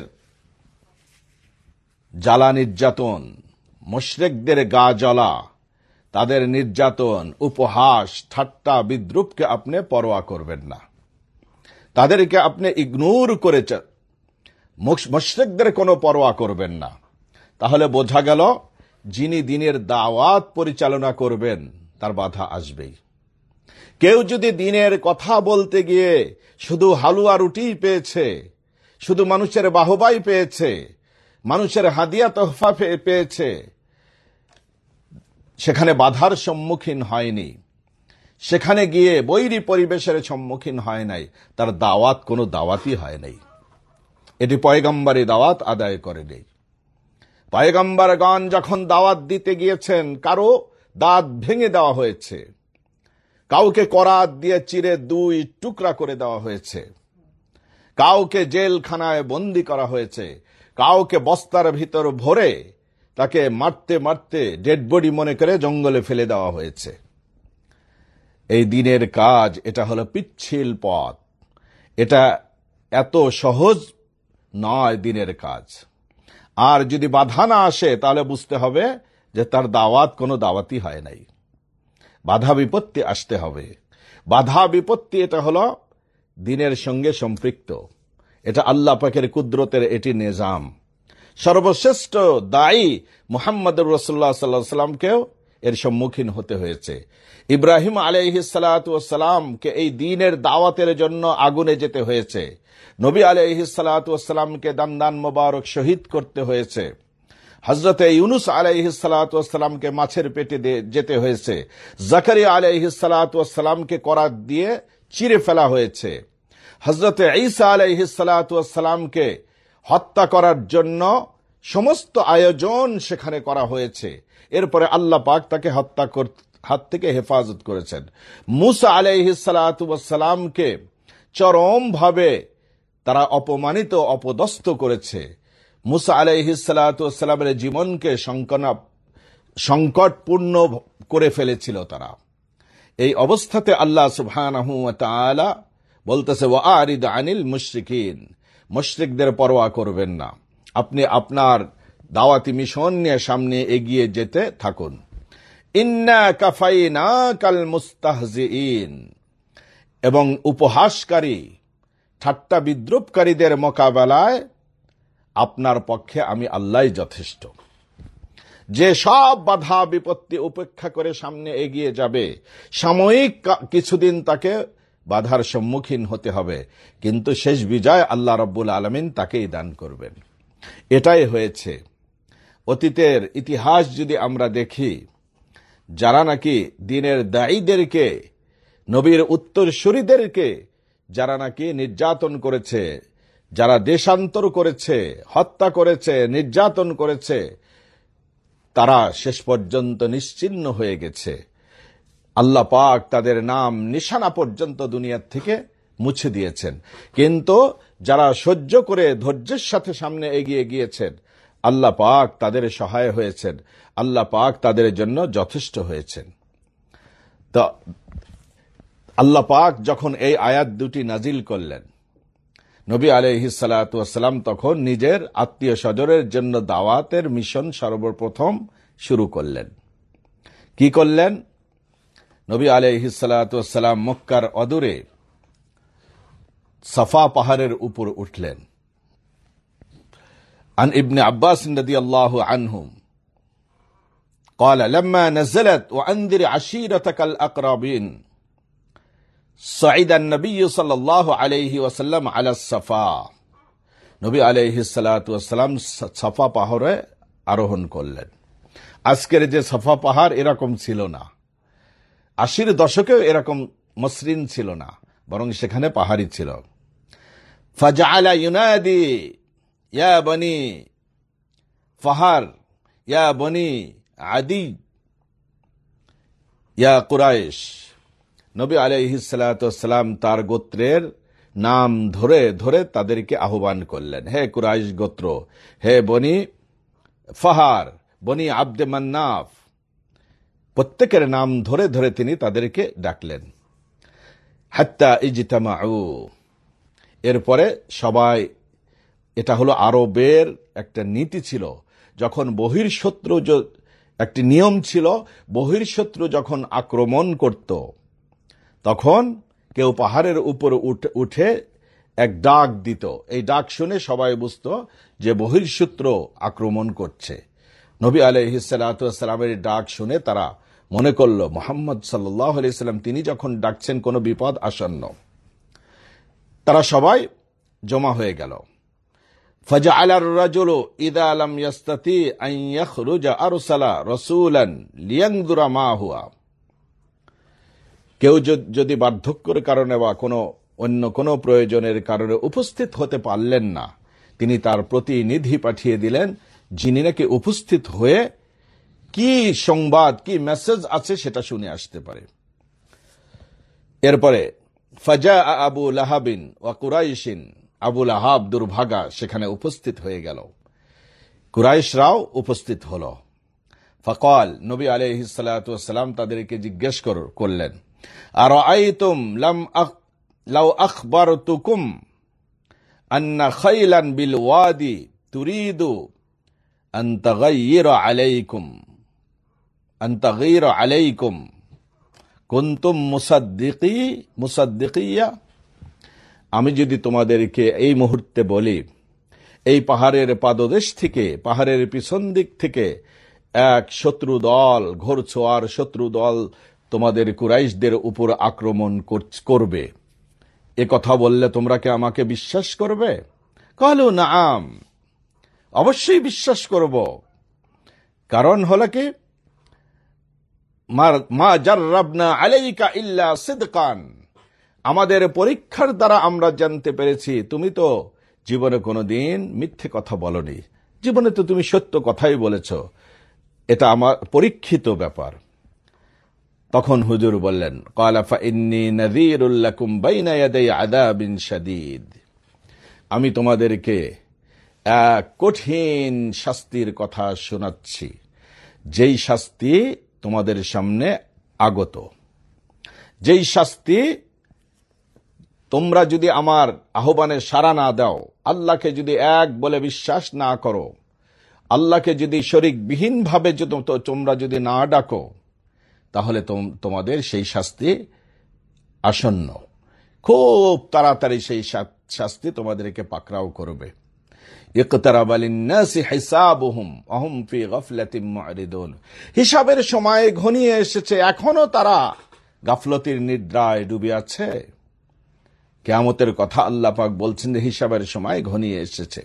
জ্বালা নির্যাতন, মুশরিকদের গা জ্বালা, তাদের নির্যাতন, উপহাস, ঠাট্টা, বিদ্রুপকে আপনি পরোয়া করবেন না, তাদেরকে আপনি ইগনোর করে মুশরিকদের কোনো পরোয়া করবেন না। তাহলে বোঝা গেল যিনি দ্বীনের দাওয়াত পরিচালনা করবেন তার বাধা আসবেই। কেউ যদি দ্বীনের কথা বলতে গিয়ে শুধু হালুয়া রুটি পেয়েছে, শুধু মানুষের বাহবাই পেয়েছে, মানুষের হাদিয়া তোহফা পেয়েছে, সেখানে বাধার সম্মুখীন হয়নি, সেখানে গিয়ে বৈরী পরিবেশের সম্মুখীন হয় নাই, তার দাওয়াত কোনো দাওয়াতই হয় নাই, এটি পয়গম্বরী দাওয়াত আদায় করে নেই। পয়গম্বরগণ যখন দাওয়াত দিতে গিয়েছেন, কারো দাঁত ভেঙে দেওয়া হয়েছে, কাউকে করাত দিয়ে চিরে দুই টুকরা করে দেওয়া হয়েছে, কাউকে জেলখানায় বন্দী করা হয়েছে, কাউকে বস্তার ভিতর ভরে তাকে মারতে মারতে ডেড বডি মনে করে জঙ্গলে ফেলে দেওয়া হয়েছে। এই দ্বীনের কাজ, এটা হলো পিচ্ছিল পথ, এটা এত সহজ নয় দ্বীনের কাজ। আর যদি বাধা না আসে তাহলে বুঝতে হবে যে তার দাওয়াত কোনো দাওয়াতই হয় নাই, বাধা বিপত্তি আসতে হবে। বাধা বিপত্তি এটা হলো দ্বীনের সঙ্গে সম্পৃক্ত, এটা আল্লাহ পাকের কুদরতের এটি নিজাম। সর্বশ্রেষ্ঠ দায়ী মুহাম্মদুর রাসূলুল্লাহ সাল্লাল্লাহু আলাইহি ওয়াসাল্লামকেও এর সম্মুখীন হতে হয়েছে। ইব্রাহিম আলাইহিস সালাতু ওয়াস সালামকে এই দ্বীনের দাওয়াতের জন্য আগুনে যেতে হয়েছে, নবী আলাইহিস সালাতু ওয়াস সালামকে দান্দান মোবারক শহীদ করতে হয়েছে, হযরতে ইউনুস আলাইহিস সালাতু ওয়াস সালামকে মাছের পেটে যেতে হয়েছে, জাকারিয়া আলাইহিস সালাতু ওয়াস সালামকে করাত দিয়ে চিরে ফেলা হয়েছে, হযরতে ঈসা আলাইহিস সালাতু ওয়াস সালামকে হত্যা করার জন্য সমস্ত আয়োজন সেখানে করা হয়েছে। এরপরে আল্লাহ পাক তাকে হত্যা হাত থেকে হেফাজত করেছেন। মুসা আলাইহিস সালাতু ওয়াস সালামকে চরম ভাবে তারা অপমানিত, অপদস্থ করেছে। মুসা আলাইহিস সালাতু ওয়াস সালামের জীবনকে সংকটপূর্ণ করে ফেলেছিল তারা। এই অবস্থাতে আল্লাহ সুবহানাহু ওয়া তাআলা বলতেছে, ওয়া আরিদ আনিল মুশরিকিন, মুশরিকদের পরোয়া করবেন না, আপনি আপনার দাওয়াতি মিশন নিয়ে সামনে এগিয়ে যেতে থাকুন। ইন্না কাফাইনাকাল মুস্তাহজিইন, এবং উপহাসকারী, ঠাট্টা বিদ্রুপকারীদের মোকাবেলায় আপনার পক্ষে আমি আল্লাহই যথেষ্ট। যে সব বাধা বিপত্তি উপেক্ষা করে সামনে এগিয়ে যাবে, সাময়িক কিছুদিন তাকে বাধার সম্মুখীন হতে হবে, কিন্তু শেষ বিজয় আল্লাহ রাব্বুল আলামিন তাকেই দান করবেন। এটাই হয়েছে। অতীতের ইতিহাস যদি আমরা দেখি, যারা নাকি দ্বীনের দায়ীদেরকে, নবীর উত্তরসূরিদেরকে যারা নাকি নির্যাতন করেছে, যারা দেশান্তর করেছে, হত্যা করেছে, নির্যাতন করেছে, তারা শেষ পর্যন্ত নিশ্চিহ্ন হয়ে গেছে। আল্লাহ পাক তাদের নাম নিশানা পর্যন্ত দুনিয়ার থেকে মুছে দিয়েছেন। কিন্তু যারা সহ্য করে ধৈর্যের সাথে সামনে এগিয়ে গিয়েছেন, আল্লাহ পাক তাদের সহায় হয়েছেন, আল্লাহ পাক তাদের জন্য যথেষ্ট হয়েছেন। তো আল্লাহ পাক যখন এই আয়াত দুটি নাজিল করলেন, নবী আলাইহিস সালাতু ওয়াস সালাম তখন নিজের আত্মীয় স্বজনের জন্য দাওয়াতের মিশন সর্বপ্রথম শুরু করলেন। কি করলেন? নবী আলাইহিস সালাতু ওয়াস সালাম মক্কার অদূরে সাফা পাহাড়ের উপর উঠলেন। عن ابن عباس رضي الله عنهم قال لما نزلت وأنذر عشيرتك الأقربين صعد النبي صلى الله عليه وسلم على الصفا, নবী আলাইহিস সালাতু ওয়াস সালাম সাফা পাহাড়ে আরোহণ করলেন। আজকের যে সাফা পাহাড় এরকম ছিল না, আশির দশকেও এরকম মসৃণ ছিল না, বরং সেখানে পাহাড়ি ছিল। ফাজআলা ইউনাদি ইয়া বনি ফাহার ইয়া বনি আদি ইয়া কুরাইশ, নবী আলাইহিস সালাতু ওয়াস সালাম তার গোত্রের নাম ধরে ধরে তাদেরকে আহ্বান করলেন। হে কুরাইশ গোত্র, হে বনি ফাহার, বনি আব্দে মান্নাফ, প্রত্যেকের নাম ধরে ধরে তিনি তাদেরকে ডাকলেন। হাত্তা ইজতামাউ, এরপরে সবাই, এটা হলো আরবের একটা নীতি ছিল, যখন বহির্শত্রু, একটি নিয়ম ছিল, বহির্শত্রু যখন আক্রমণ করত তখন কেউ পাহাড়ের উপর উঠে এক ডাক দিত। এই ডাক শুনে সবাই বুঝত যে বহির্শত্রু আক্রমণ করছে। নবী আলাইহিস সালাতু ওয়াস সালামের ডাক শুনে তারা মনে করল মুহাম্মদ সাল্লাল্লাহু আলাইহি সাল্লাম তিনি যখন ডাকছেন কোনো বিপদ আসন্ন। তারা সবাই জমা হয়ে গেল। فجعل الرجل اذا لم يستطيع ان يخرج ارسل رسولا لينظر ما هو। কেউ যদি বার্ধক্যের কারণে বা কোনো অন্য কোনো প্রয়োজনের কারণে উপস্থিত হতে পারলেন না, তিনি তার প্রতিনিধি পাঠিয়ে দিলেন, যিনি নাকি উপস্থিত হয়ে কি সংবাদ, কি মেসেজ আছে সেটা শুনে আসতে পারে। এরপরে ফাজা আবু লাহাবিন ওয়া কুরাইশিন, আবু লাহাব দুর্ভাগা সেখানে উপস্থিত হয়ে গেল, কুরাইশরাও উপস্থিত হল। ফাকাল, নবী আলাইহিস সালাতু ওয়াস সালাম তাদেরকে জিজ্ঞেস করলেন, আরাআইতুম লাম লাউ আখবারতুকুম আন্না খাইলান বিল ওয়াদি তুরিদু আন তাগাইয়িরা আলাইকুম আন তাগাইয়িরা আলাইকুম কুনতুম মুসাদ্দিকি মুসাদ্দিকিয়া। আমি যদি তোমাদেরকে এই মুহূর্তে বলি, এই পাহাড়ের পাদদেশ থেকে, পাহাড়ের পিছন দিক থেকে এক শত্রু দল, ঘোরছোয়ার শত্রু দল তোমাদের কুরাইশদের উপর আক্রমণ করবে, এ কথা বললে তোমরা কি আমাকে বিশ্বাস করবে? কালু নাআম, অবশ্যই বিশ্বাস করব। কারণ হলো কি, মা জাররাবনা আলাইকা ইল্লা সিদকান, আমাদের পরীক্ষার দ্বারা আমরা জানতে পেরেছি তুমি তো জীবনে কোনোদিন মিথ্যে কথা বলনি, জীবনে তো তুমি সত্য কথাই বলেছ, এটা আমার পরীক্ষিত ব্যাপার। তখন হুজুর বললেন, ক্বালা ফাইন্নী নাযীরুল লাকুম বাইনা ইয়াদাই আযাবিন শাদীদ, আমি তোমাদেরকে এক কঠিন শাস্তির কথা শোনাচ্ছি, যেই শাস্তি তোমাদের সামনে আগত, যেই শাস্তি তোমরা যদি আমার আহ্বানে সাড়া না দাও, আল্লাহকে যদি এক বলে বিশ্বাস না করো, আল্লাহকে যদি শরীকবিহীন ভাবে তোমরা যদি না ডাকো, তাহলে তোমাদের সেই শাস্তি আসন্ন, খুব তাড়াতাড়ি সেই শাস্তি তোমাদেরকে পাকড়াও করবে। ইকতারাবা লিন-নাসি হিসাবুহুম ওয়া হুম ফি গাফলাতিন মু'রিদুন, হিসাবের সময় ঘনিয়ে এসেছে, এখনো তারা গাফলতির নিদ্রায় ডুবে আছে। কিয়ামতের কথা আল্লাহ পাক বলছেন যে হিসাবের সময় ঘনিয়ে এসেছে।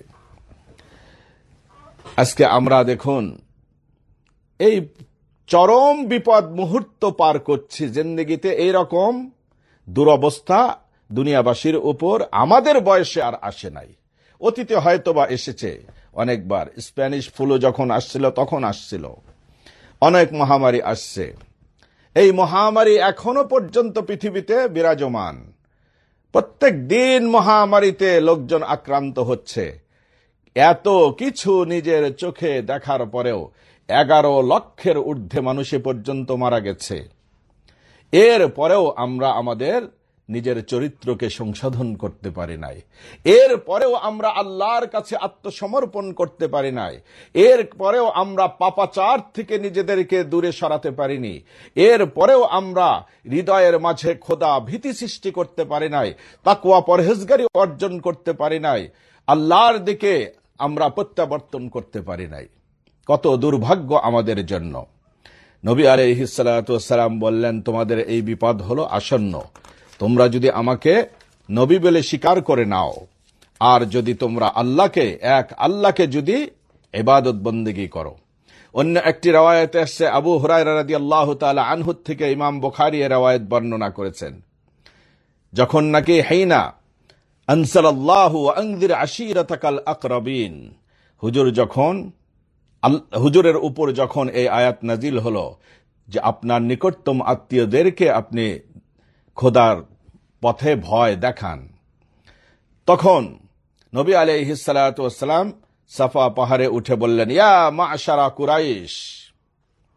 আজকে আমরা দেখুন এই চরম বিপদ মুহূর্ত পার করছি জিন্দেগিতে, এইরকম দুরবস্থা দুনিয়াবাসীর উপর আমাদের বয়সে আর আসে নাই, অতীতে হয়তো বা এসেছে অনেকবার। স্প্যানিশ ফ্লু যখন আসছিল তখন আসছিল, অনেক মহামারী আসছে। এই মহামারী এখনো পর্যন্ত পৃথিবীতে বিরাজমান, প্রত্যেক দিন মহামারীতে লোকজন আক্রান্ত হচ্ছে। এত কিছু নিজের চোখে দেখার পরেও এগারো লক্ষের ঊর্ধ্বে মানুষে পর্যন্ত মারা গেছে। এর পরেও আমরা আমাদের নিজের চরিত্রকে সংশোধন করতে পারি নাই, এর পরেও আমরা আল্লাহর কাছে আত্মসমর্পণ করতে পারি নাই, এর পরেও আমরা পাপাচার থেকে নিজেদেরকে দূরে সরাতে পারিনি, এর পরেও আমরা হৃদয়ের মাঝে খোদা ভীতি সৃষ্টি করতে পারি নাই, তাকওয়া পরহেজগারি অর্জন করতে পারি নাই, আল্লাহর দিকে আমরা প্রত্যাবর্তন করতে পারি নাই। কত দুর্ভাগ্য আমাদের জন্য। নবী আলাইহিস সালাতু ওয়াস সালাম বললেন, তোমাদের এই বিপদ হলো আসন্ন, তোমরা যদি আমাকে নবী বলে স্বীকার করে নাও, আর যদি তোমরা আল্লাহকে, এক আল্লাহকে যদি ইবাদত বন্দেগী করো। অন্য একটি riwayate আসছে, আবু হুরায়রা রাদিয়াল্লাহু তাআলা আনহু থেকে ইমাম বুখারী এই riwayat বর্ণনা করেছেন, যখন নাকি হাইনা আনসালাল্লাহু ওয়া আনযির আশীরাতাকাল আকরাবিন, হুজুর যখন হুজুরের উপর যখন এই আয়াত নাজিল হলো যে আপনার নিকটতম আত্মীয়দেরকে আপনি খোদার পথে ভয় দেখান, তখন নবী আলাইহিস সালাতু ওয়াস সালাম সাফা পাহাড়ে উঠে বললেন, ইয়া মা'শারা কুরাইশ,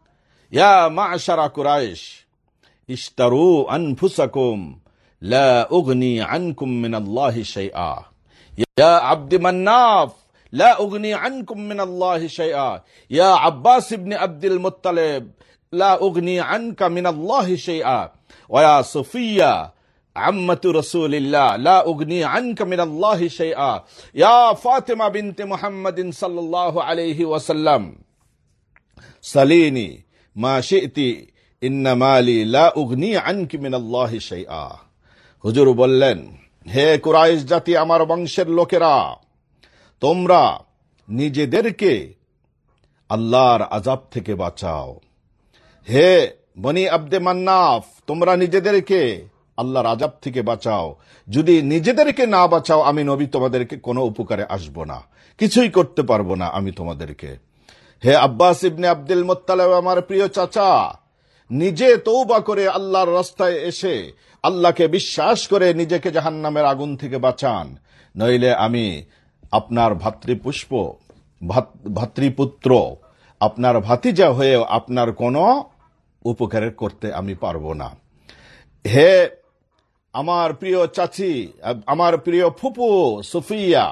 ইয়া মা'শারা কুরাইশ ইশতারু আনফুসাকুম লা উগনি আনকুম মিনাল্লাহি শাইআ ইয়া আব্দ মান্নাফ লা উগনি আনকুম মিনাল্লাহি শাইআ ইয়া আব্বাস ইবনে আব্দুল মুত্তালিব লা উগনি আনকা মিনাল্লাহি শাইআ ওয়া ইয়া সুফিয়া আম্মাতু রাসূলিল্লাহ লা উগনি আনকা মিনাল্লাহি শাইআ ইয়া ফাতিমা বিনতে মুহাম্মাদিন সাল্লাল্লাহু আলাইহি ওয়াসাল্লাম সালিনি মা শি'তি ইন্না মালি লা উগনি আনকি মিনাল্লাহি শাইআ। হুজুর বললেন, হে কুরাইশ জাতি, আমার বংশের লোকেরা, তোমরা নিজেদেরকে আল্লাহর আযাব থেকে বাঁচাও। হে বনি আব্দে মান্নাফ, তোমরা নিজেদেরকে আল্লাহর আযাব থেকে বাঁচাও। যদি নিজেদেরকে না বাঁচাও, আমি নবী তোমাদেরকে কোনো উপকারে আসব না, কিছুই করতে পারবো না আমি তোমাদেরকে। হে আব্বাস ইবনে আব্দুল মুত্তালিব, আমার প্রিয় চাচা, নিজে তওবা করে আল্লাহর রাস্তায় এসে আল্লাহকে বিশ্বাস করে নিজেকে জাহান্নামের আগুন থেকে বাঁচান, নইলে আমি আপনার ভাতৃপুষ্প ভাতৃপুত্র আপনার ভাতিজা হয়ে আপনার কোনো উপকার করতে আমি পারবো না। হে আমার প্রিয় চাচি, আমার প্রিয় ফুপু সুফিয়া,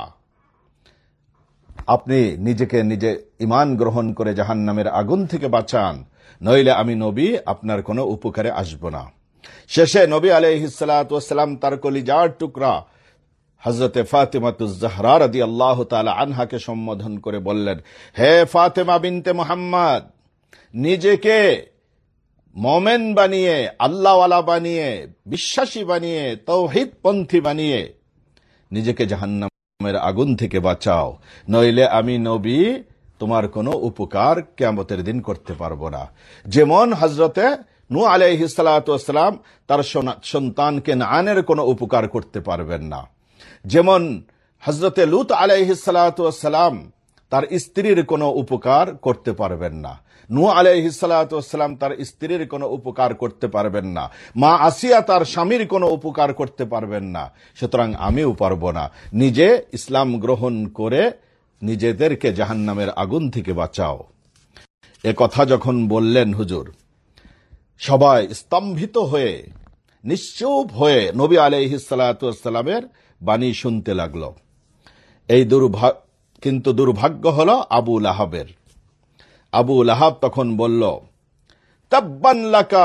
আপনি নিজেকে নিজে ঈমান গ্রহণ করে জাহান্নামের আগুন থেকে বাঁচান, নইলে আমি নবী আপনার কোনো উপকারে আসব না। শেষে নবী আলাইহিস সালাতু ওয়াস সালাম তার কলিজার টুকরা হযরতে ফাতিমাতুজ জাহরা রাদিয়াল্লাহু তাআলা আনহাকে সম্বোধন করে বললেন, হে ফাতিমা বিনতে মুহাম্মদ, নিজেকে মুমিন বানিয়ে, আল্লাহওয়ালা বানিয়ে, বিশ্বাসী বানিয়ে, তাওহীদ পন্থী বানিয়ে নিজেকে জাহান্নামের আগুন থেকে বাঁচাও, নইলে আমি নবী তোমার কোনো উপকার কিয়ামতের দিন করতে পারবো না। যেমন হযরতে নূহ আলাইহিস সালাতু ওয়াস সালাম তার সন্তান কেনানের কোনো উপকার করতে পারবেন না, যেমন হযরতে লূত আলাইহিস সালাতু ওয়াস সালাম তার স্ত্রীর কোনো উপকার করতে পারবেন না, নূহ আলাইহিস সালাতু ওয়াস সালাম তার স্ত্রীর কোনো উপকার করতে পারবেন না, মা আসিয়া তার স্বামীর কোনো উপকার করতে পারবেন না। সুতরাং আমিও পারবো না। নিজে ইসলাম গ্রহণ করে নিজেদেরকে জাহান্নামের আগুন থেকে বাঁচাও। এ কথা যখন বললেন হুজুর, সবাই স্তম্ভিত হয়ে নিশ্চুপ হয়ে নবী আলাইহিস সালাতু ওয়াস সালামের বাণী শুনতে লাগল। এই দুর্ভাগ্য কিন্তু দুর্ভাগ্য হলো আবু লাহাবের। আবু লাহাব তখন বলল, তাব্বান লাকা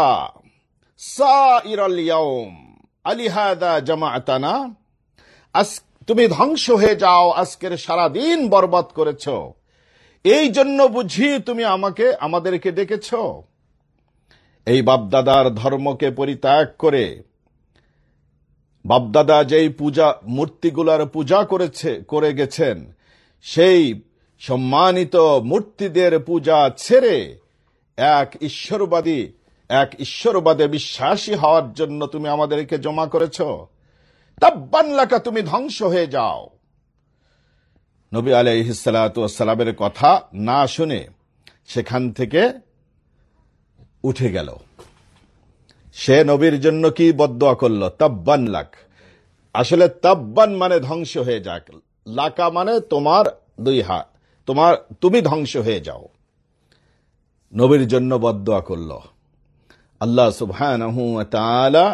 সাইরাল ইয়াউম আলিহাদা জামাআতানা, আজ তুমি ধ্বংস হয়ে যাও, আজকের সারা দিন বরবাদ করেছ, এই জন্য বুঝি তুমি আমাকে আমাদেরকে ডেকেছ। এই বাপদাদার ধর্মকে পরিত্যাগ করে, বাপদাদা যেই পূজা মূর্তিগুলার পূজা করেছে করে গেছেন, সেই সম্মানিত মূর্তিদের পূজা ছেড়ে এক ঈশ্বরবাদী এক ঈশ্বরবাদে বিশ্বাসী হওয়ার জন্য তুমি আমাদেরকে জমা করেছ। তাব্বান লাকা, তুমি ধ্বংস হয়ে যাও। নবী আলাইহিস সালাতু ওয়াস সালামের কথা না শুনে সেখান থেকে উঠে গেল। সে নবীর জন্য কি বদদুয়া করল, তাব্বান লাক। আসলে তাব্বান মানে ধ্বংস হয়ে যাক, লাকা মানে তোমার দুই হাত, তোমার তুমি ধ্বংস হয়ে যাও। নবীর জন্য বদদুয়া করল। আল্লাহ সুবহানাহু ওয়া তাআলা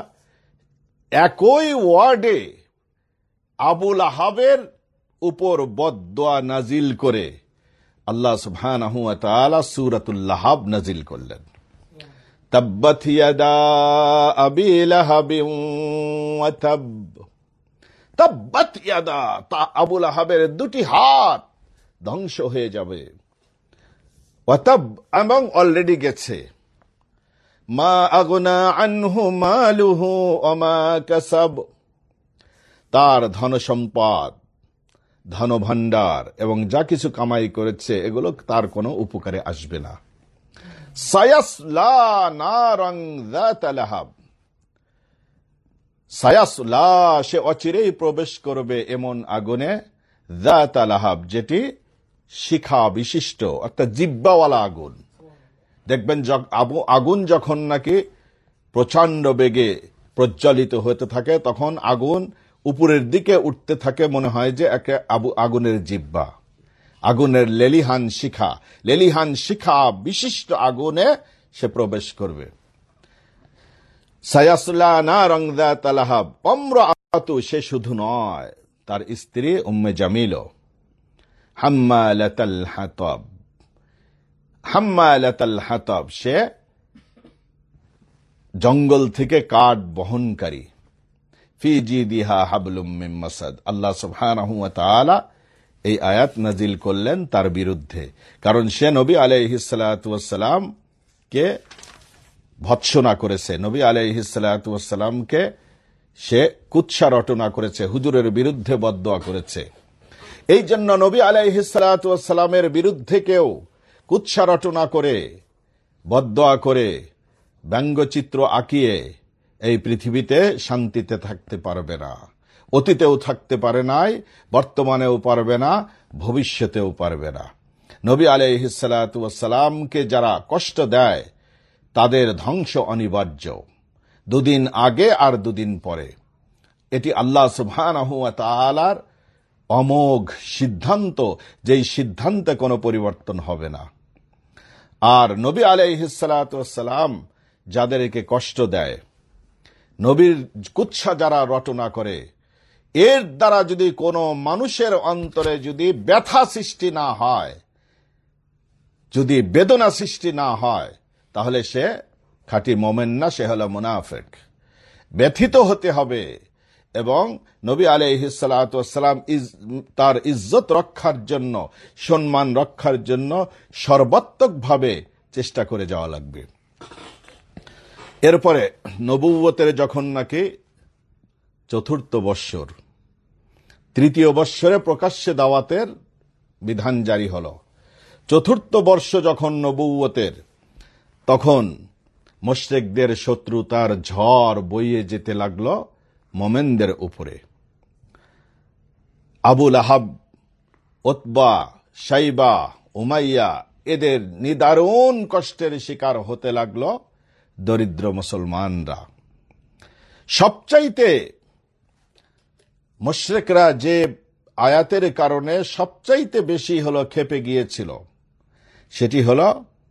একই ওয়ার্ডে আবু লাহাবের উপর বদদুয়া নাজিল করে আল্লাহ সুবহানাহু ওয়া তাআলা সূরাতুল লাহাব নাজিল করলেন। তাব্বাত ইয়াদা আবি লাহাবিন ওয়া তাব, তাব্বাত ইয়াদা, আবু লাহাবের দুটি হাত ধ্বংস হয়ে যাবে। ওয়া তাব, এবং অলরেডি গেছে। মা আগনা আনহু মালুহু ওয়া মা কাসাব, তার ধন সম্পদ, ধন ভান্ডার এবং যা কিছু কামাই করেছে এগুলো তার কোনো উপকারে আসবে না। সায়াসলা নারান যাতা লাহাব, সায়াসলা, সে অচিরেই প্রবেশ করবে এমন আগুনে, যাতা লাহাব, যেটি শিখা বিশিষ্ট, একটা জিহ্বাওয়ালা আগুন। দেখবেন আগুন যখন নাকি প্রচন্ড বেগে প্রজ্বলিত হতে থাকে, তখন আগুন উপরের দিকে উঠতে থাকে, মনে হয় যে একে আগুনের জিহ্বা, আগুনের লেলিহান শিখা, লেলিহান শিখা বিশিষ্ট আগুনে সে প্রবেশ করবে। সায়াসলা নারান যাতা লাহাব, ইমরাআতু, সে শুধু নয়, তার স্ত্রী উম্মে জামিল, হাম্মালাতাল হাতাব, হাম্মালাতাল হাতাব, সে জঙ্গল থেকে কাঠ বহনকারী, ফি জিদিহা হাবলুম মিন মাসাদ। আল্লাহ সুবহানাহু ওয়া তাআলা এই আয়াত নাজিল করলেন তার বিরুদ্ধে, কারণ সে নবী আলাইহিস সালাতু ওয়াস সালাম কে ভৎসনা করেছে, নবী আলাইহিস সালাতু ওয়াস সালামকে সে কুৎসা রটনা করেছে, হুজুরের বিরুদ্ধে বদদোয়া করেছে। এই জন্য নবী আলাইহিস সালাতু ওয়াস সালামের বিরুদ্ধে কেউ কুৎসা রটনা করে, বদদোয়া করে, ব্যঙ্গচিত্র আঁকিয়ে এই পৃথিবীতে শান্তিতে থাকতে পারবে না। অতীতেও থাকতে পারে নাই, বর্তমানেও পারবে না, ভবিষ্যতেও পারবে না। নবী আলাইহিস সালাতু ওয়াস সালামকে যারা কষ্ট দেয় তাদের ধ্বংস অনিবার্য, দুদিন আগে আর দুদিন পরে। এটি আল্লাহ সুবহানাহু ওয়া তাআলার অমোঘ সিদ্ধান্ত, যেই সিদ্ধান্তে কোনো পরিবর্তন হবে না। আর নবী আলাইহিস সালাতু ওয়াস সালাম যাদেরকে কষ্ট দেয়, নবীর কুৎসা যারা রটনা করে, এর দ্বারা যদি কোনো মানুষের অন্তরে যদি ব্যথা সৃষ্টি না হয়, যদি বেদনা সৃষ্টি না হয়, তাহলে সে খাঁটি মুমিন না, সে হলো মুনাফিক। ব্যথিত হতে হবে এবং নবী আলাইহিস সালাতু ওয়াস সালাম তার ইজ্জত রক্ষার জন্য, সম্মান রক্ষার জন্য সর্বাত্মকভাবে চেষ্টা করে যাওয়া লাগবে। এরপরে নবুয়তের যখন নাকি চতুর্থ বৎসর, তৃতীয় বৎসরে প্রকাশ্যে দাওয়াতের বিধান জারি হল। চতুর্থ বর্ষ যখন নবুয়তের, তখন মুশরিকদের শত্রুতার ঝড় বইয়ে যেতে লাগল মোমেনদের উপরে। Abu Lahab, Utba, Shaiba, Umayya, এদের নিদারুণ কষ্টের শিকার হতে লাগল দরিদ্র মুসলমানরা। সবচাইতে মুশরিকরা যে আয়াতের কারণে সবচাইতে বেশি হলো খেপে গিয়েছিল, সেটি হল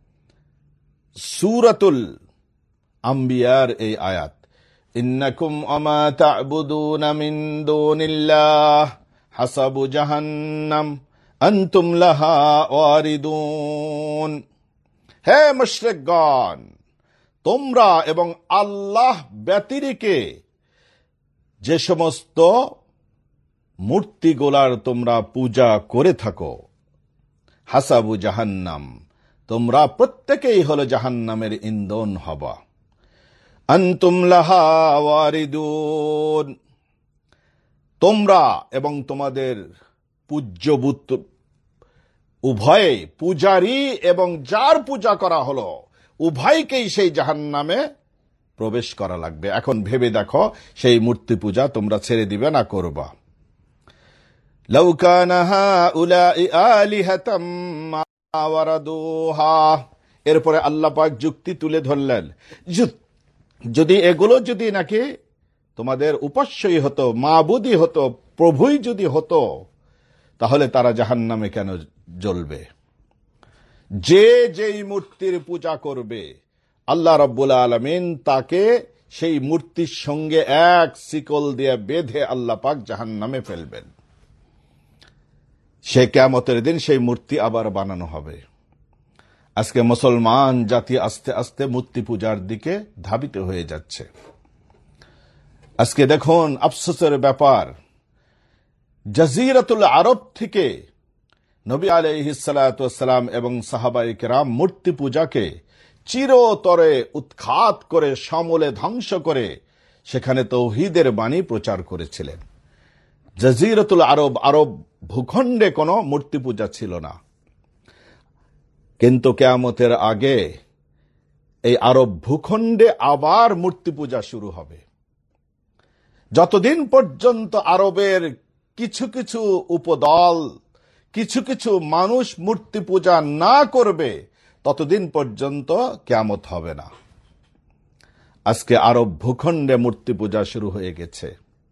সূরাতুল আম্বিয়ার এই আয়াত, ইন্নাকুম আমা তা'বুদুনা মিন দুনিল্লাহ হাসাবু জাহান্নাম আনতুম লাহা ওয়ারিদুন। হে মুশরিকগণ, তোমরা এবং আল্লাহ ব্যতিরেকে যে সমস্ত মূর্তিগুলার তোমরা পূজা করে থাকো, হাসাবু জাহান্নাম, তোমরা প্রত্যেকেই হলো জাহান্নামের ইন্ধন হবা। আনতুম লাহা ওয়ারিদুন, তোমরা এবং তোমাদের পূজ্যবুত উভয়ে, পূজারী এবং যার পূজা করা হলো, উভয়কেই সেই জাহান্নামে প্রবেশ করা লাগবে। এখন ভেবে দেখো, সেই মূর্তি পূজা তোমরা ছেড়ে দিবে না করবা। লাউ কানা হাউলাই আলিহাতাম মা ওয়ারাদুহা, এরপরে আল্লাহ পাক যুক্তি তুলে ধরলেন, যদি এগুলো যদি নাকি তোমাদের উপাস্যই হতো, মাবুদি হতো, প্রভুই যদি হতো, তাহলে তারা জাহান্নামে কেন জ্বলবে? যে যেই মূর্তির পূজা করবে, আল্লাহ রাব্বুল আলামিন তাকে সেই মূর্তির সঙ্গে এক শিকল দিয়ে বেঁধে আল্লাহ পাক জাহান্নামে ফেলবেন। সে কিয়ামতের দিন সেই মূর্তি আবার বানানো হবে। আজকে মুসলমান জাতি আস্তে আস্তে মূর্তি পূজার দিকে ধাবিত হয়ে যাচ্ছে। আজকে দেখুন আফসোসের ব্যাপার, জাজিরাতুল আরব থেকে নবী আলাইহিস সালাতু ওয়াস সালাম এবং সাহাবায়ে কেরাম মূর্তি পূজাকে চিরতরে উৎখাত করে, সমূলে ধ্বংস করে সেখানে তৌহিদের বাণী প্রচার করেছিলেন। জাজিরাতুল আরব, আরব ভূখণ্ডে কোনো মূর্তি পূজা ছিল না। কিন্তু কিয়ামতের আগে এই আরব ভূখণ্ডে আবার মূর্তি পূজা শুরু হবে। যতদিন পর্যন্ত আরবের কিছু কিছু উপদল, কিছু কিছু মানুষ মূর্তি পূজা না করবে, ততদিন পর্যন্ত কিয়ামত হবে না। আজকে আরব ভূখণ্ডে মূর্তি পূজা শুরু হয়ে গেছে।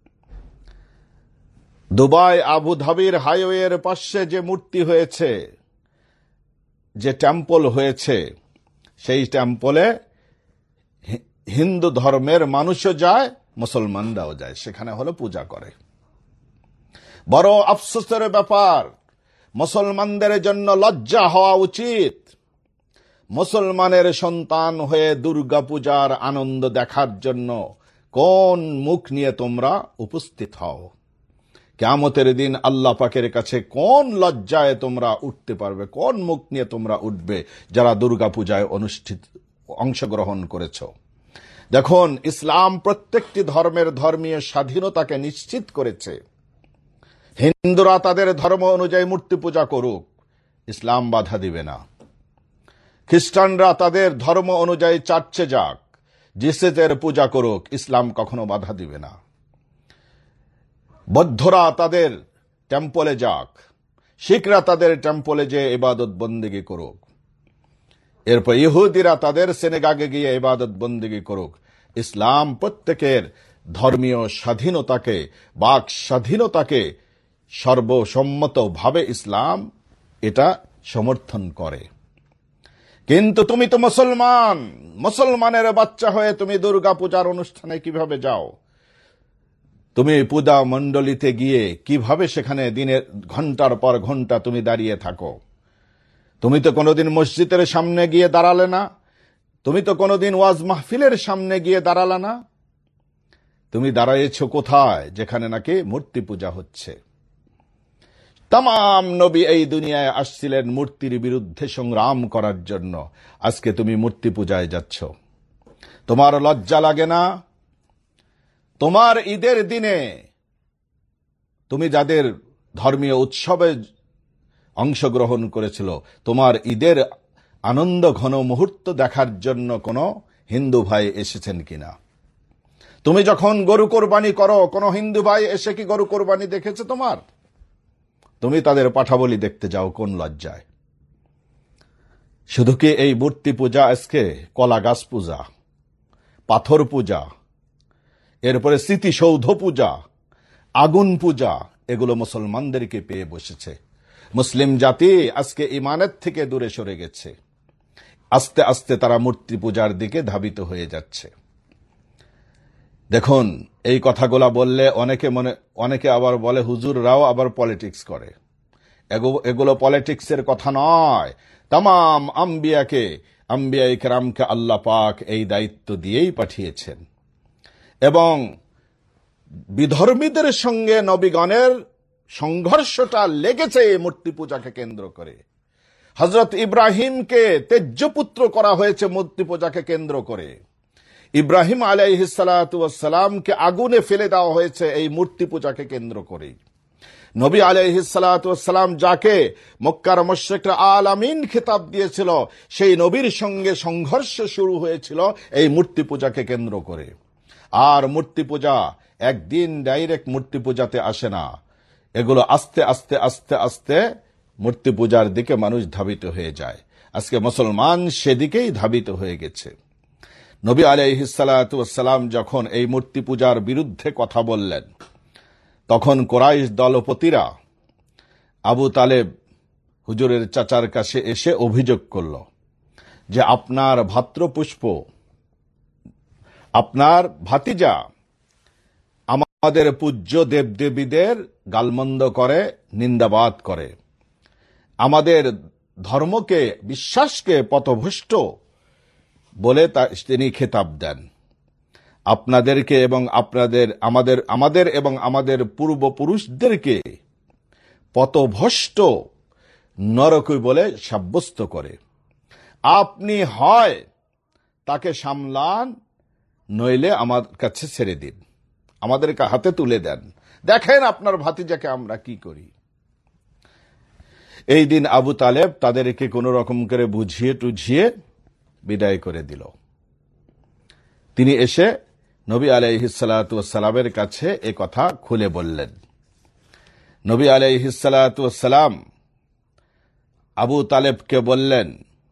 দুবাই আবুধাবির হাইওয়ের পাশে যে মূর্তি হয়েছে, যে টেম্পল হয়েছে, সেই টেম্পলে হিন্দু ধর্মের মানুষও যায়, মুসলমানরাও যায়, সেখানে হলো পূজা করে। বড় আফসোসের ব্যাপার, মুসলমানদের জন্য লজ্জা হওয়া উচিত। মুসলমানের সন্তান হয়ে দুর্গা পূজার আনন্দ দেখার জন্য কোন মুখ নিয়ে তোমরা উপস্থিত হও? কিয়ামতের দিন আল্লাহ পাকের কাছে কোন লজ্জায় তোমরা উঠতে পারবে? কোন মুখ নিয়ে তোমরা উঠবে যারা দুর্গা পূজায় অনুষ্ঠিত অংশগ্রহণ করেছ? দেখুন, ইসলাম প্রত্যেকটি ধর্মের ধর্মীয় স্বাধীনতাকে নিশ্চিত করেছে। হিন্দুরা তাদের ধর্ম অনুযায়ী মূর্তি পূজা করুক, ইসলাম বাধা দিবে না। খ্রিস্টানরা তাদের ধর্ম অনুযায়ী চার্চে যাক, জিসাসের পূজা করুক, ইসলাম কখনো বাধা দিবে না। বৌদ্ধরা তাদের টেম্পলে যাক, শিখরা তাদের টেম্পলে যে ইবাদত বন্দেগী করুক, এরপর ইহুদিরা তাদের সিনেগাগে গিয়ে ইবাদত বন্দেগী করুক। ইসলাম প্রত্যেকের ধর্মীয় স্বাধীনতাকে, বাক স্বাধীনতাকে সর্বসম্মতভাবে ইসলাম এটা সমর্থন করে। কিন্তু তুমি তো মুসলমান, মুসলমানের বাচ্চা হয়ে তুমি দুর্গা পূজার অনুষ্ঠানে কিভাবে যাও? তুমি পূজা মণ্ডলীতে গিয়ে কিভাবে সেখানে দিনের ঘন্টার পর ঘন্টা তুমি দাঁড়িয়ে থাকো? তুমি তো কোনোদিন মসজিদের সামনে গিয়ে দাঁড়ালে না, তুমি তো কোনোদিন ওয়াজ মাহফিলের সামনে গিয়ে দাঁড়ালে না, তুমি দাঁড়াইছো কোথায়? যেখানে নাকি মূর্তি পূজা হচ্ছে। তাম নবী এই দুনিয়ায় আসছিলেন মূর্তির বিরুদ্ধে সংগ্রাম করার জন্য, আজকে তুমি মূর্তি পূজায় যাচ্ছ। তোমার লজ্জা লাগে না? তোমার ঈদের দিনে তুমি যাদের ধর্মীয় উৎসবে অংশগ্রহণ করেছিল, তোমার ঈদের আনন্দ ঘন মুহূর্ত দেখার জন্য কোন হিন্দু ভাই এসেছেন কিনা? তুমি যখন গরু কোরবানি করো, কোন হিন্দু ভাই এসে কি গরু কোরবানি দেখেছে তোমার? তুমি তাদের পাঠাবলি দেখতে যাও কোন লজ্জায়? শুধু কি এই মূর্তি পূজা আজকে কলা গাছ পূজা, পাথর পূজা, এরপরে স্মৃতিসৌধ পূজা, আগুন পূজা, এগুলো মুসলমানদেরকে পেয়ে বসেছে। মুসলিম জাতি আজকে ইমানের থেকে দূরে সরে গেছে। আস্তে আস্তে তারা মূর্তি পূজার দিকে ধাবিত হয়ে যাচ্ছে। দেখুন, এই কথাগুলা বললে অনেকে মনে অনেকে আবার বলে হুজুররাও আবার পলিটিক্স করে। এগুলো পলিটিক্সের কথা নয়। তামাম আম্বিয়াকে, আম্বিয়া ইকরামকে আল্লাহ পাক এই দায়িত্ব দিয়েই পাঠিয়েছেন এবং বিধর্মীদের সঙ্গে নবীগণের সংঘর্ষটা লেগেছে এই মূর্তি পূজাকে কেন্দ্র করে। হযরত ইব্রাহিমকে তেজ্যপুত্র করা হয়েছে মূর্তি পূজাকে কেন্দ্র করে। ইব্রাহিম আলাইহিস সালাতু ওয়াস সালামকে আগুনে ফেলে দেওয়া হয়েছে এই মূর্তি পূজাকে কেন্দ্র করে। নবী আলাইহিস সালাতু ওয়াস সালাম যাকে মক্কার মুশরিকরা আল আমিন খেতাব দিয়েছিল, সেই নবীর সঙ্গে সংঘর্ষ শুরু হয়েছিল এই মূর্তি পূজাকে কেন্দ্র করে। আর মূর্তি পূজা একদিন ডাইরেক্ট মূর্তি পূজাতে আসে না, এগুলো আস্তে আস্তে আস্তে আস্তে মূর্তি পূজার দিকে মানুষ ধাবিত হয়ে যায়। আজকে মুসলমান সেদিকেই ধাবিত হয়ে গেছে। নবী আলাইহিস সালাতু ওয়াস সালাম যখন এই মূর্তি পূজার বিরুদ্ধে কথা বললেন, তখন কুরাইশ দলপতিরা আবু তালেব হুজুরের চাচার কাছে এসে অভিযোগ করল যে আপনার ভাতৃপুষ্প, আপনার ভাতিজা আমাদের পূজ্য দেবদেবীদের গালমন্দ করে, নিন্দাবাদ করে, আমাদের ধর্মকে, বিশ্বাসকে পথভ্রষ্ট বলে তিনি খেতাব দেন। আপনাদেরকে এবং আপনাদের আমাদের আমাদের এবং আমাদের পূর্বপুরুষদেরকে পথভ্রষ্ট নরকই বলে সাব্যস্ত করে। আপনি হয় তাকে সামলান, নইলে আমার কাছে ছেড়ে দিন, আমাদের হাতে তুলে দেন, দেখেন আপনার ভাতিজাকে আমরা কি করি। এই দিন আবু তালেব তাদেরকে কোন রকম করে বুঝিয়ে টুঝিয়ে বিদায় করে দিল। তিনি এসে নবী আলাইহিস সালাতু ওয়াস সালামের কাছে এ কথা খুলে বললেন। নবী আলাইহিস সালাতু ওয়াস সালাম আবু তালেবকে বললেন,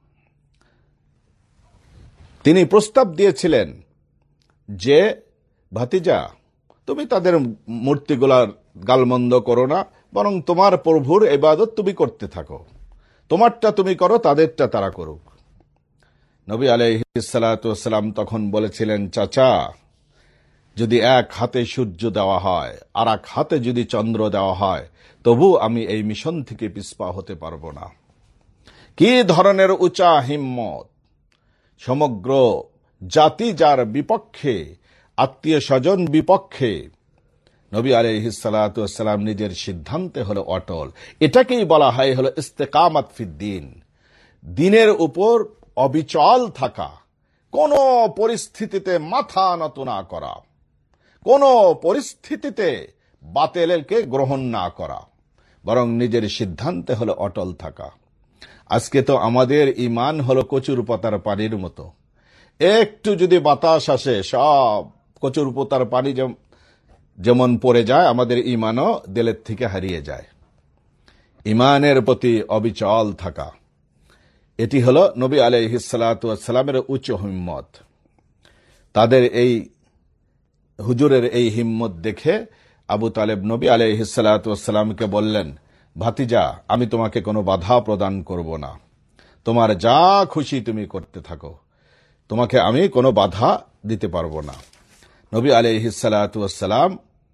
তিনি প্রস্তাব দিয়েছিলেন যে ভাতিজা, তুমি তাদের মূর্তিগুলার গালমন্দ করো না, বরং তোমার প্রভুর ইবাদত তুমি করতে থাকো, তোমারটা তুমি করো, তাদেরটা তারা করুক। নবী আলাইহিস সালাতু ওয়াস সালাম তখন বলেছিলেন, চাচা, যদি এক হাতে সূর্য দেওয়া হয় আর এক হাতে যদি চন্দ্র দেওয়া হয়, তবু আমি এই মিশন থেকে পিছপা হতে পারবো না। কি ধরনের উঁচা হিম্মত! সমগ্র জাতি যার বিপক্ষে, আত্মীয় স্বজন বিপক্ষে, নবী আলাইহিস সালাতু ওয়াস সালাম নিজের সিদ্ধান্তে হলো অটল। এটাকেই বলা হয় হলো ইস্তেকামাত ফিদ্দিন, দিনের উপর অবিচল থাকা, কোন পরিস্থিতিতে মাথা নত না করা, কোন পরিস্থিতিতে বাতিলকে গ্রহণ না করা, বরং নিজের সিদ্ধান্তে হলো অটল থাকা। আজকে তো আমাদের ঈমান হলো কচুর পাতার পানির মতো, একটু যদি বাতাস আসে সব কচুর পাতার পানি যেমন পড়ে যায়, আমাদের ঈমানও দিলের থেকে হারিয়ে যায়। ঈমানের প্রতি অবিচল থাকা, এটি হলো নবী আলাইহিস সালাতু ওয়াস সালামের উচ্চ হিম্মত। তাদের এই হুজুরের এই হিম্মত দেখে আবু তালেব নবী আলাইহিস সালাতু ওয়াস সালামকে বললেন, ভাতিজা, আমি তোমাকে কোনো বাধা প্রদান করব না, তোমার যা খুশি তুমি করতে থাকো, তোমাকে আমি কোনো বাধা দিতে পারবো না। নবী আলাইহিস সালাতু ওয়াস সালাম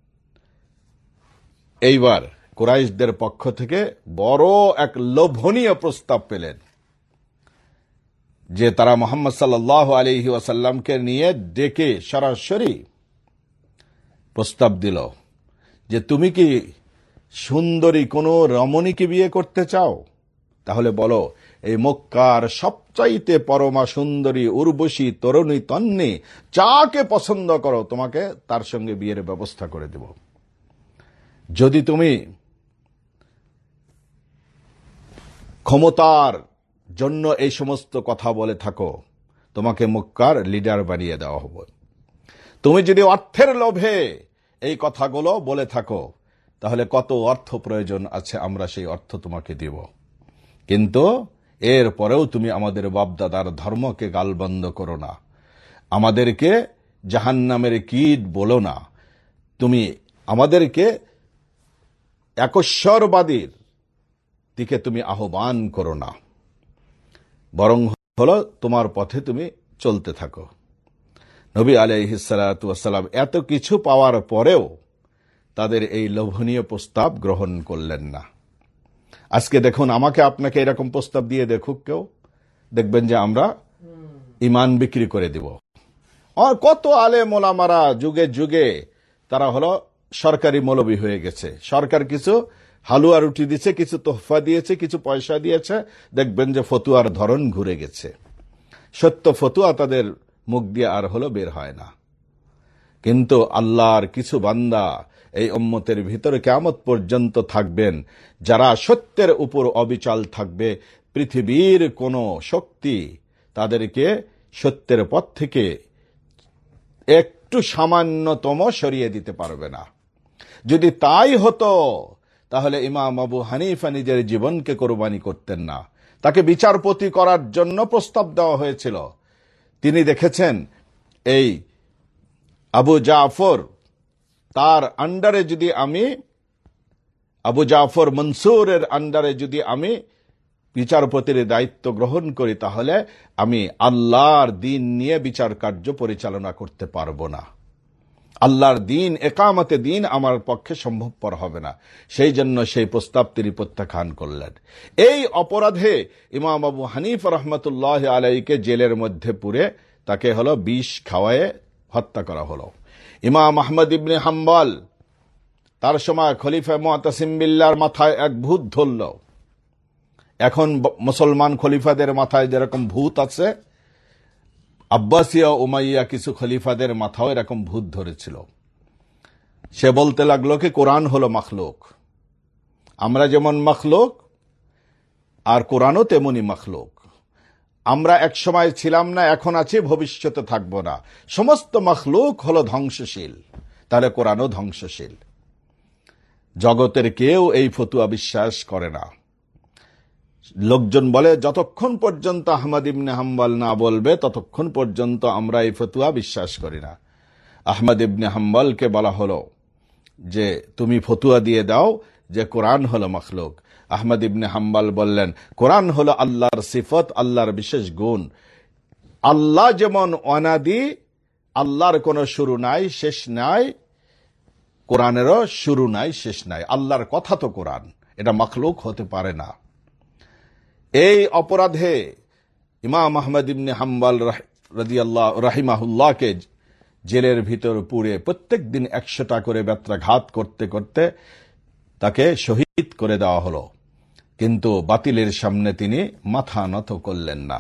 এইবার কুরাইশদের পক্ষ থেকে বড় এক লোভনীয় প্রস্তাব পেলেন যে তারা মুহাম্মদ সাল্লাল্লাহু আলাইহি ওয়াসাল্লামকে নিয়ে ডেকে সরাসরি প্রস্তাব দিল যে তুমি কি সুন্দরী কোন রমণীকে বিয়ে করতে চাও? তাহলে বলো, এই মক্কার সবচাইতে পরমা সুন্দরী উর্বশী তরুণী তন্নী যাকে পছন্দ করো, তোমাকে তার সঙ্গে বিয়ের ব্যবস্থা করে দেব। যদি তুমি ক্ষমতার জন্য এই সমস্ত কথা বলে থাকো, তোমাকে মক্কার লিডার বানিয়ে দেওয়া হবে। তুমি যদি অর্থের লোভে এই কথাগুলো বলে থাকো, তাহলে কত অর্থ প্রয়োজন আছে, আমরা সেই অর্থ তোমাকে দিব। কিন্তু এর পরেও তুমি আমাদের বাপদাদার ধর্মকে গালবন্ধ করো না, আমাদেরকে জাহান্নামের কীট বলো না, তুমি আমাদেরকে একশ্বরবাদীর দিকে তুমি আহ্বান করো না, বরং হলো তোমার পথে তুমি চলতে থাকো। নবী আলাইহিস সালাতু ওয়াস সালাম এত কিছু পাওয়ার পরেও তাদের এই লোভনীয় প্রস্তাব গ্রহণ করলেন না। আজকে দেখুন, আমাকে আপনাকে এরকম প্রস্তাব দিয়ে দেখুক কেউ, দেখবেন যে আমরা ঈমান বিক্রি করে দিব। আর কত আলেম ওলামারা যুগে যুগে তারা হলো সরকারি মৌলবী হয়ে গেছে। সরকার কিছু হালুয়া রুটি দিয়েছে, কিছু তোহফা দিয়েছে, কিছু পয়সা দিয়েছে, দেখবেন যে ফতুয়ার ধরন ঘুরে গেছে। সত্য ফতুয়া তাদের মুখ দিয়ে আর হলো বের হয় না। কিন্তু আল্লাহর কিছু বান্দা এই উম্মতের ভিতরে কিয়ামত পর্যন্ত থাকবেন, যারা সত্যের উপর অবিচল থাকবে। পৃথিবীর কোন শক্তি তাদেরকে সত্যের পথ থেকে একটু সামান্যতম সরিয়ে দিতে পারবে না। যদি তাই হতো, তাহলে ইমাম আবু হানিফা নিজের জীবনকে কোরবানি করতেন না। তাকে বিচারপতি করার জন্য প্রস্তাব দেওয়া হয়েছিল। তিনি দেখেছেন এই আবু জাফর, তার আন্ডারে যদি আমি, আবু জাফর মনসুরের আন্ডারে যদি আমি বিচারপতির দায়িত্ব গ্রহণ করি, তাহলে আমি আল্লাহর দিন নিয়ে বিচার কার্য পরিচালনা করতে পারবো না। আল্লাহর দিন, একামতে দিন আমার পক্ষে সম্ভবপর হবে না। সেই জন্য সেই প্রস্তাব তিনি প্রত্যাখ্যান করলেন। এই অপরাধে ইমাম আবু হানিফা রহমতুল্লাহ আলাইকে জেলের মধ্যে পুরে তাকে হলো বিষ খাওয়ায়ে হত্যা করা হলো। ইমাম আহমদ ইবনে হাম্বল, তার সময় খলিফা মুতাসিম বিল্লাহর মাথায় এক ভূত ধরল। এখন মুসলমান খলিফাদের মাথায় যেরকম ভূত আছে, আব্বাসিয়া উমাইয়া কিছু খলিফাদের মাথাও এরকম ভূত ধরেছিল। সে বলতে লাগলো কি কোরআন হলো মাখলুক, আমরা যেমন মাখলুক আর কোরআনও তেমনি মাখলুক। আমরা এক সময় ছিলাম না, এখন আছি, ভবিষ্যতে থাকবো না। সমস্ত মাখলুক হলো ধ্বংসশীল, তাহলে কোরআনও ধ্বংসশীল। জগতের কেউ এই ফতুয়া বিশ্বাস করে না। লোকজন বলে যতক্ষণ পর্যন্ত আহমদ ইবনে হাম্বল না বলবে ততক্ষণ পর্যন্ত আমরা এই ফতুয়া বিশ্বাস করি না। আহমদ ইবনে হাম্বলকে বলা হলো যে তুমি ফতুয়া দিয়ে দাও যে কোরআন হলো মাখলুক। আহমদ ইবনে হাম্বল বললেন, কোরআন হলো আল্লাহর সিফত, আল্লাহর বিশেষ গুণ। আল্লাহ যেমন অনাদি, আল্লাহর কোনো শুরু নাই শেষ নাই, কোরআনেরও শুরু নাই শেষ নাই। আল্লাহর কথা তো কোরআন, এটা মাখলুক হতে পারে না। এই অপরাধে ইমাম আহমদ ইবনে হাম্বল রাদিয়াল্লাহু রাহিমাহুল্লাহকে জেলের ভিতর পুরে প্রত্যেক দিন একশোটা করে বেত্রাঘাত করতে করতে তাকে শহীদ করে দেওয়া হলো। কিন্তু বাতিলের সামনে তিনি মাথা নত করলেন না।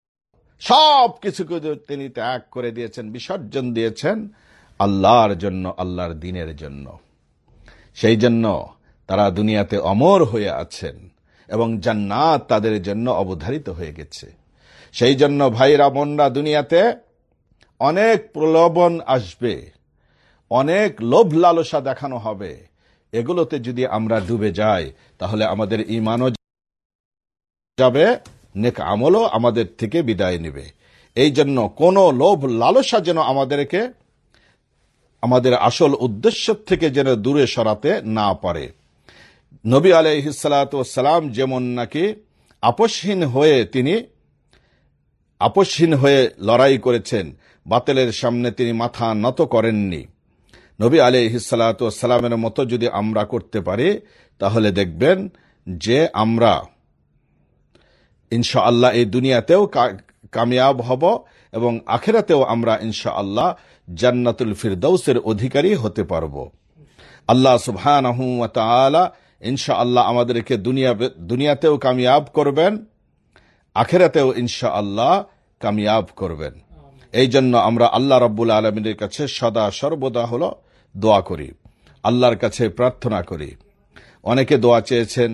সব কিছুকে তিনি ত্যাগ করে দিয়েছেন, বিসর্জন দিয়েছেন আল্লাহর জন্য, আল্লাহর দ্বীনের জন্য। সেই জন্য তারা দুনিয়াতে অমর হয়ে আছেন এবং জান্নাত তাদের জন্য অবধারিত হয়ে গেছে। সেই জন্য ভাইরা বোনরা, দুনিয়াতে অনেক প্রলোভন আসবে, অনেক লোভ লালসা দেখানো হবে। এগুলোতে যদি আমরা ডুবে যাই তাহলে আমাদের ঈমানও যাবে, নেক আমলও আমাদের থেকে বিদায় নেবে। এই জন্য কোন লোভ লালসা যেন আমাদেরকে আমাদের আসল উদ্দেশ্য থেকে যেন দূরে সরাতে না পারে। নবী আলাইহিস সালাতু ওয়াস সালাম যেমন নাকি আপসহীন হয়ে তিনি আপসহীন হয়ে লড়াই করেছেন, বাতিলের সামনে তিনি মাথা নত করেননি। নবী আলাইহিস সালাতু ওয়াস সালামের মতো যদি আমরা করতে পারি তাহলে দেখবেন যে আমরা ইনশাআল্লাহ এই দুনিয়াতেও কামিয়াব হব এবং আখিরাতেও আমরা ইনশাআল্লাহ জান্নাতুল ফিরদাউসের অধিকারী হতে পারব। আল্লাহ সুবহানাহু ওয়া তাআলা ইনশাআল্লাহ আমাদেরকে দুনিয়া দুনিয়াতেও কামিয়াব করবেন, আখিরাতেও ইনশাআল্লাহ কামিয়াব করবেন। এই জন্য আমরা আল্লাহ রাব্বুল আলামিনের কাছে সদা সর্বদা হলো দোয়া করি, আল্লাহর কাছে প্রার্থনা করি। অনেকে দোয়া চেয়েছেন,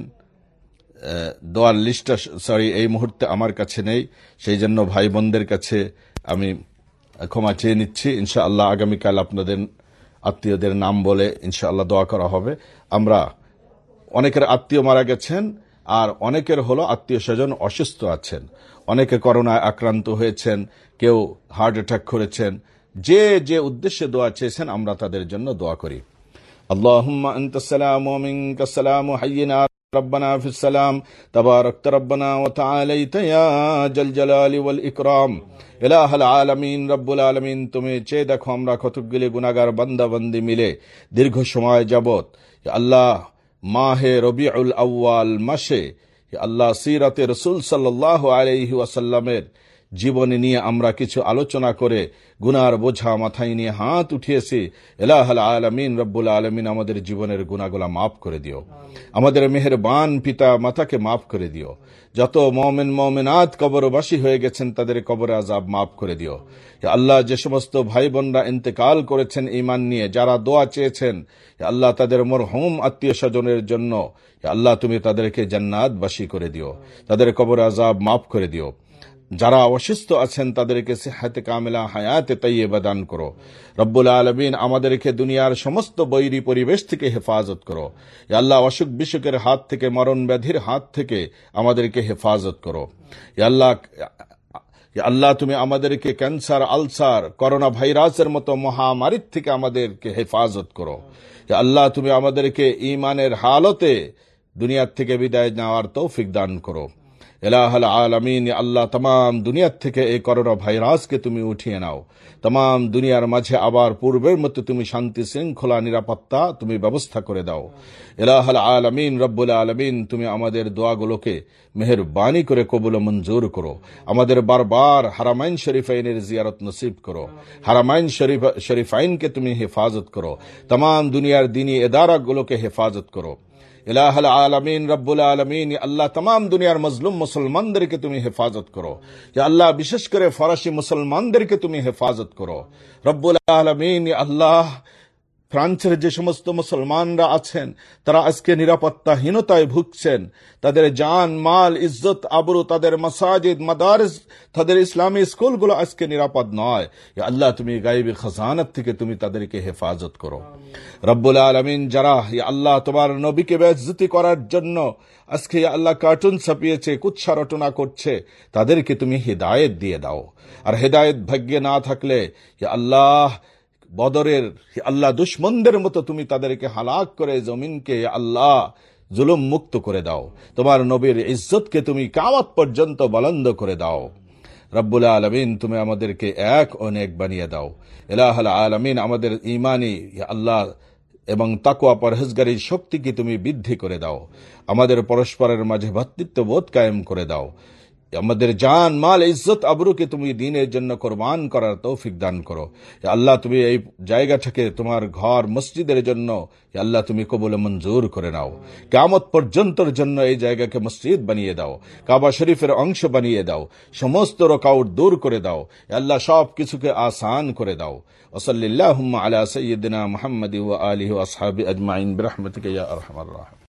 দোয়ার লিস্টটা সরি এই মুহূর্তে আমার কাছে নেই, সেই জন্য ভাই বোনদের কাছে আমি ক্ষমা চেয়ে নিচ্ছি। ইনশাআল্লাহ আগামীকাল আপনাদের আত্মীয়দের নাম বলে ইনশাআল্লাহ দোয়া করা হবে। আমরা অনেকের আত্মীয় মারা গেছেন, আর অনেকের হলো আত্মীয় স্বজন অসুস্থ আছেন, অনেকে করোনায় আক্রান্ত হয়েছেন, কেউ হার্ট অ্যাটাক করেছেন। যে যে উদ্দেশ্যে দোয়া চেয়েছেন আমরা তাদের জন্য দোয়া করি। আল্লাহুম্মা আনতাস সালাম ওয়া মিনকাস সালাম হাইয়িনা রব্বানা ফিস সালাম তাবারাকতা রব্বানা ওয়া তাআলাইতা ইয়া জাল জালালি ওয়াল ইকরাম। ইলাহুল আলামিন, রব্বুল আলামিন, তুমি চেয়ে দেখো আমরা কতগুলি গুনাহগার বান্দা বান্দি মিলে দীর্ঘ সময় যাবত আল্লাহ মাহে রবিউল আউয়াল মাসে আল্লাহ সিরাতে রাসূল সাল্লাল্লাহু আলাইহি ওয়াসাল্লামের জীবনী নিয়ে আমরা কিছু আলোচনা করে গুনার বোঝা মাথায় নিয়ে হাত উঠিয়েছি। ইলাহুল আলামিন, রব্বুল আলামিন, আমাদের জীবনের গুনাহগুলো মাফ করে দিও, আমাদের মেহেরবান পিতা মাতাকে মাফ করে দিও। যত মুমিন মুমিনাত কবরবাসী হয়ে গেছেন তাদের কবরে আযাব মাফ করে দিও। আল্লাহ, যে সমস্ত ভাই বোনরা ইন্তেকাল করেছেন ঈমান নিয়ে, যারা দোয়া চেয়েছেন আল্লাহ তাদের মরহুম আত্মীয় স্বজনের জন্য, আল্লাহ তুমি তাদেরকে জান্নাতবাসী করে দিও, তাদের কবরে আযাব মাফ করে দিও। যারা অসুস্থ আছেন তাদেরকে সিহাতে কামিলা, হায়াতে তাইয়্যিবা দান করো। রব্বুল আলামিন, আমাদেরকে দুনিয়ার সমস্ত বৈরী পরিবেশ থেকে হেফাজত করো। ইয়া আল্লাহ, অসুখ বিসুখের হাত থেকে, মরণ ব্যাধির হাত থেকে আমাদেরকে হেফাজত করো। ইয়া আল্লাহ, আল্লাহ তুমি আমাদেরকে ক্যান্সার, আলসার, করোনা ভাইরাসের মতো মহামারীর থেকে আমাদেরকে হেফাজত করো। ইয়া আল্লাহ, তুমি আমাদেরকে ঈমানের হালতে দুনিয়ার থেকে বিদায় নেওয়ার তৌফিক দান করো। ইলাহুল আলামিন, আল্লাহ तमाम দুনিয়া থেকে এই করোনা ভাইরাসকে তুমি উঠিয়ে নাও। तमाम দুনিয়ার মাঝে আবার পূর্বের মতো তুমি শান্তি শৃঙ্খলা নিরাপত্তা তুমি ব্যবস্থা করে দাও। ইলাহুল আলামিন, রব্বুল আলামিন, তুমি আমাদের দোয়াগুলোকে মেহেরবানি করে কবুল ও মঞ্জুর করো। আমাদের বারবার হারামাইন শরীফাইনের জিয়ারত নসিব করো। হারামাইন শরীফ শরীফাইনকে তুমি হেফাজত করো। तमाम দুনিয়ার দ্বীনি ইদারাগুলোকে হেফাজত করো। ইলাহুল আলামিন, রব্বুল আলামিন, আল্লাহ तमाम দুনিয়ার মজলুম মুসলমানদেরকে তুমি হেফাজত করো। ইয়া আল্লাহ, বিশেষ করে ফরাসি মুসলমানদেরকে তুমি হেফাজত করো। রব্বুল আলামিন, আল্লাহ, ফ্রান্সের যে সমস্ত মুসলমানরা আছেন তারা আজকে নিরাপত্তাহীনতায় ভুগছেন। তাদের জান মাল, ইজ্জত, আবরু, তাদের মাসাজিদ, মাদারিস, তাদের ইসলামী স্কুলগুলো আজকে নিরাপদ নয়। ইয়া আল্লাহ, তুমি গায়বী খাজানাত থেকে তুমি তাদেরকে হেফাজত করো। রব্বুল আলামিন, যারা ইয়া আল্লাহ তোমার নবীকে বেইজ্জতি করার জন্য আজকে ইয়া আল্লাহ কার্টুন ছাপিয়েছে, কুৎসা রটনা করছে, তাদেরকে তুমি হিদায়েত দিয়ে দাও। আর হিদায়েত ভাগ্যে না থাকলে ইয়া আল্লাহ বদরের আল্লাহ দুশ্মনদের মতো তুমি তাদেরকে হালাক করে জমিনকে আল্লাহ জুলুম মুক্ত করে দাও। তোমার নবীর ইজ্জতকে তুমি কিয়ামত পর্যন্ত বুলন্দ করে দাও। রব্বুল আলামিন তুমি আমাদেরকে এক ও নেক বানিয়ে দাও। ইলাহুল আলামিন আমাদের ঈমানি আল্লাহ এবং তাকওয়া পরহেজগারির শক্তিকে তুমি বৃদ্ধি করে দাও। আমাদের পরস্পরের মাঝে ভ্রাতৃত্ববোধ কায়েম করে দাও। আমাদের জান মাল ইজ্জত আবরুকে তুমি দ্বীনের জন্য কোরবান করার তৌফিক দান করো। আল্লাহ তুমি এই জায়গাটাকে তোমার ঘর মসজিদের জন্য আল্লাহ তুমি কবুল মঞ্জুর করে নাও। কিয়ামত পর্যন্তর জন্য এই জায়গাকে মসজিদ বানিয়ে দাও, কাবা শরীফের অংশ বানিয়ে দাও, সমস্ত রকাউট দূর করে দাও। আল্লাহ সব কিছুকে আসান করে দাও। ওয়াসাল্লাল্লাহু আলা সাইয়্যিদিনা মুহাম্মাদি ওয়া আলিহি ওয়া আসহাবি আজমাইন বিরহমাতিকা ইয়া আরহামার রাহিমিন।